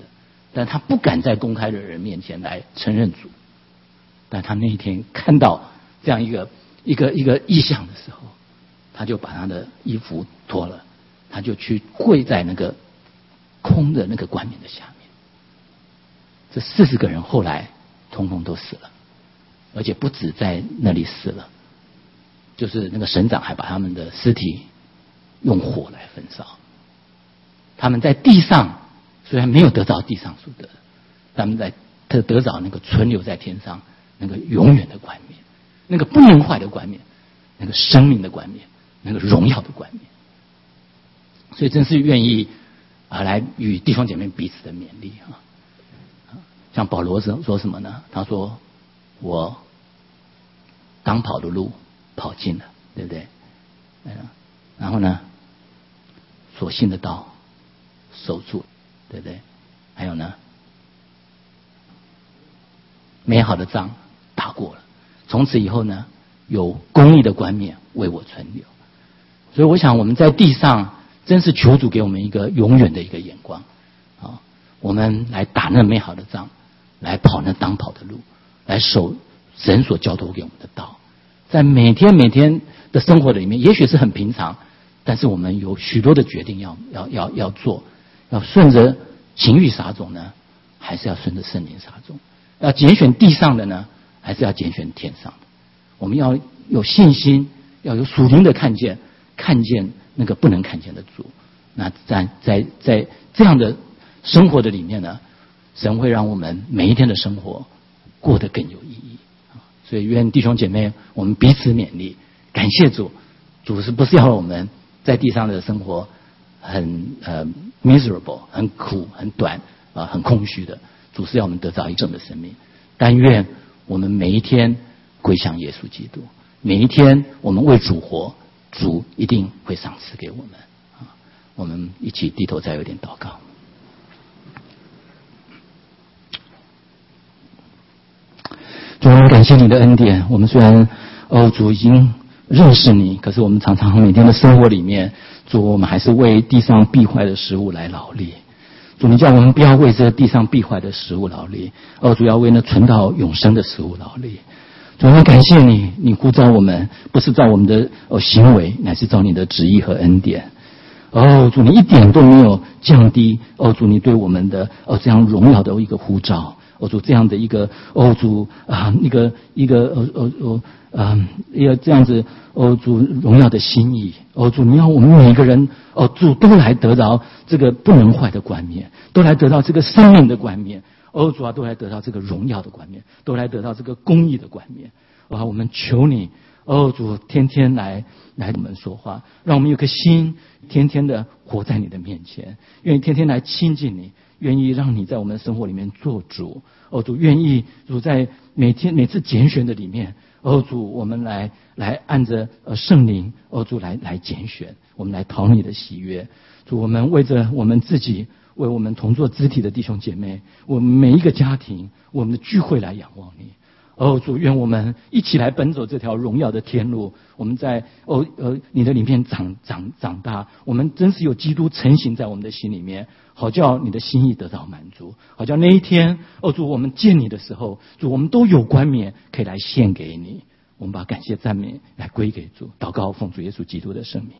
但他不敢在公开的人面前来承认主。但他那一天看到这样一个异象的时候，他就把他的衣服脱了，他就去跪在那个空的那个冠冕的下面。这40个人后来通通都死了，而且不止在那里死了，就是那个省长还把他们的尸体用火来焚烧。他们在地上虽然没有得着地上所得的，他们在得着那个存留在天上那个永远的冠冕，那个不能坏的冠冕，那个生命的冠冕，那个荣耀的冠冕。所以真是愿意来与弟兄姐妹彼此的勉励啊。像保罗说什么呢？他说我当跑的路跑尽了，对不对？然后呢，所信的道守住，对不对？还有呢，美好的仗打过了，从此以后呢，有公义的冠冕为我存留。所以我想我们在地上真是求主给我们一个永远的一个眼光啊，我们来打那美好的仗，来跑那当跑的路，来守神所交托给我们的道。在每天的生活里面，也许是很平常，但是我们有许多的决定要做，要顺着情欲撒种呢，还是要顺着圣灵撒种？要拣选地上的呢，还是要拣选天上的？我们要有信心，要有属灵的看见那个不能看见的主。那在这样的生活的里面呢，神会让我们每一天的生活过得更有意义。所以愿弟兄姐妹我们彼此勉励，感谢主。主是不是要我们在地上的生活很miserable， 很苦很短很空虚的？主是要我们得到一生的生命。但愿我们每一天归向耶稣基督，每一天我们为主活，主一定会赏赐给我们。我们一起低头再有点祷告。主，我们感谢你的恩典。我们虽然主已经认识你，可是我们常常每天的生活里面，主，我们还是为地上必坏的食物来劳力。主，你叫我们不要为这地上必坏的食物劳力，主要为那存到永生的食物劳力。主，我们感谢你，你呼召我们不是照我们的行为，乃是照你的旨意和恩典。主，你一点都没有降低主你对我们的这样荣耀的一个呼召。主，这样的一个主一个这样子主荣耀的心意。主，你要我们每一个人主都来得到这个不能坏的冠冕，都来得到这个生命的冠冕。主啊，都来得到这个荣耀的冠冕，都来得到这个公义的冠冕。我们求你主天天来我们说话，让我们有颗心天天的活在你的面前，愿意天天来亲近你，愿意让你在我们的生活里面做主。主，愿意主在每次拣选的里面，主我们来按着圣灵主来拣选，我们来讨你的喜悦。主，我们为着我们自己，为我们同作肢体的弟兄姐妹，我们每一个家庭，我们的聚会来仰望你。主，愿我们一起来奔走这条荣耀的天路。我们在你的里面长大，我们真是有基督成型在我们的心里面，好叫你的心意得到满足，好叫那一天主我们见你的时候，主我们都有冠冕可以来献给你。我们把感谢赞美来归给主，祷告奉主耶稣基督的圣名。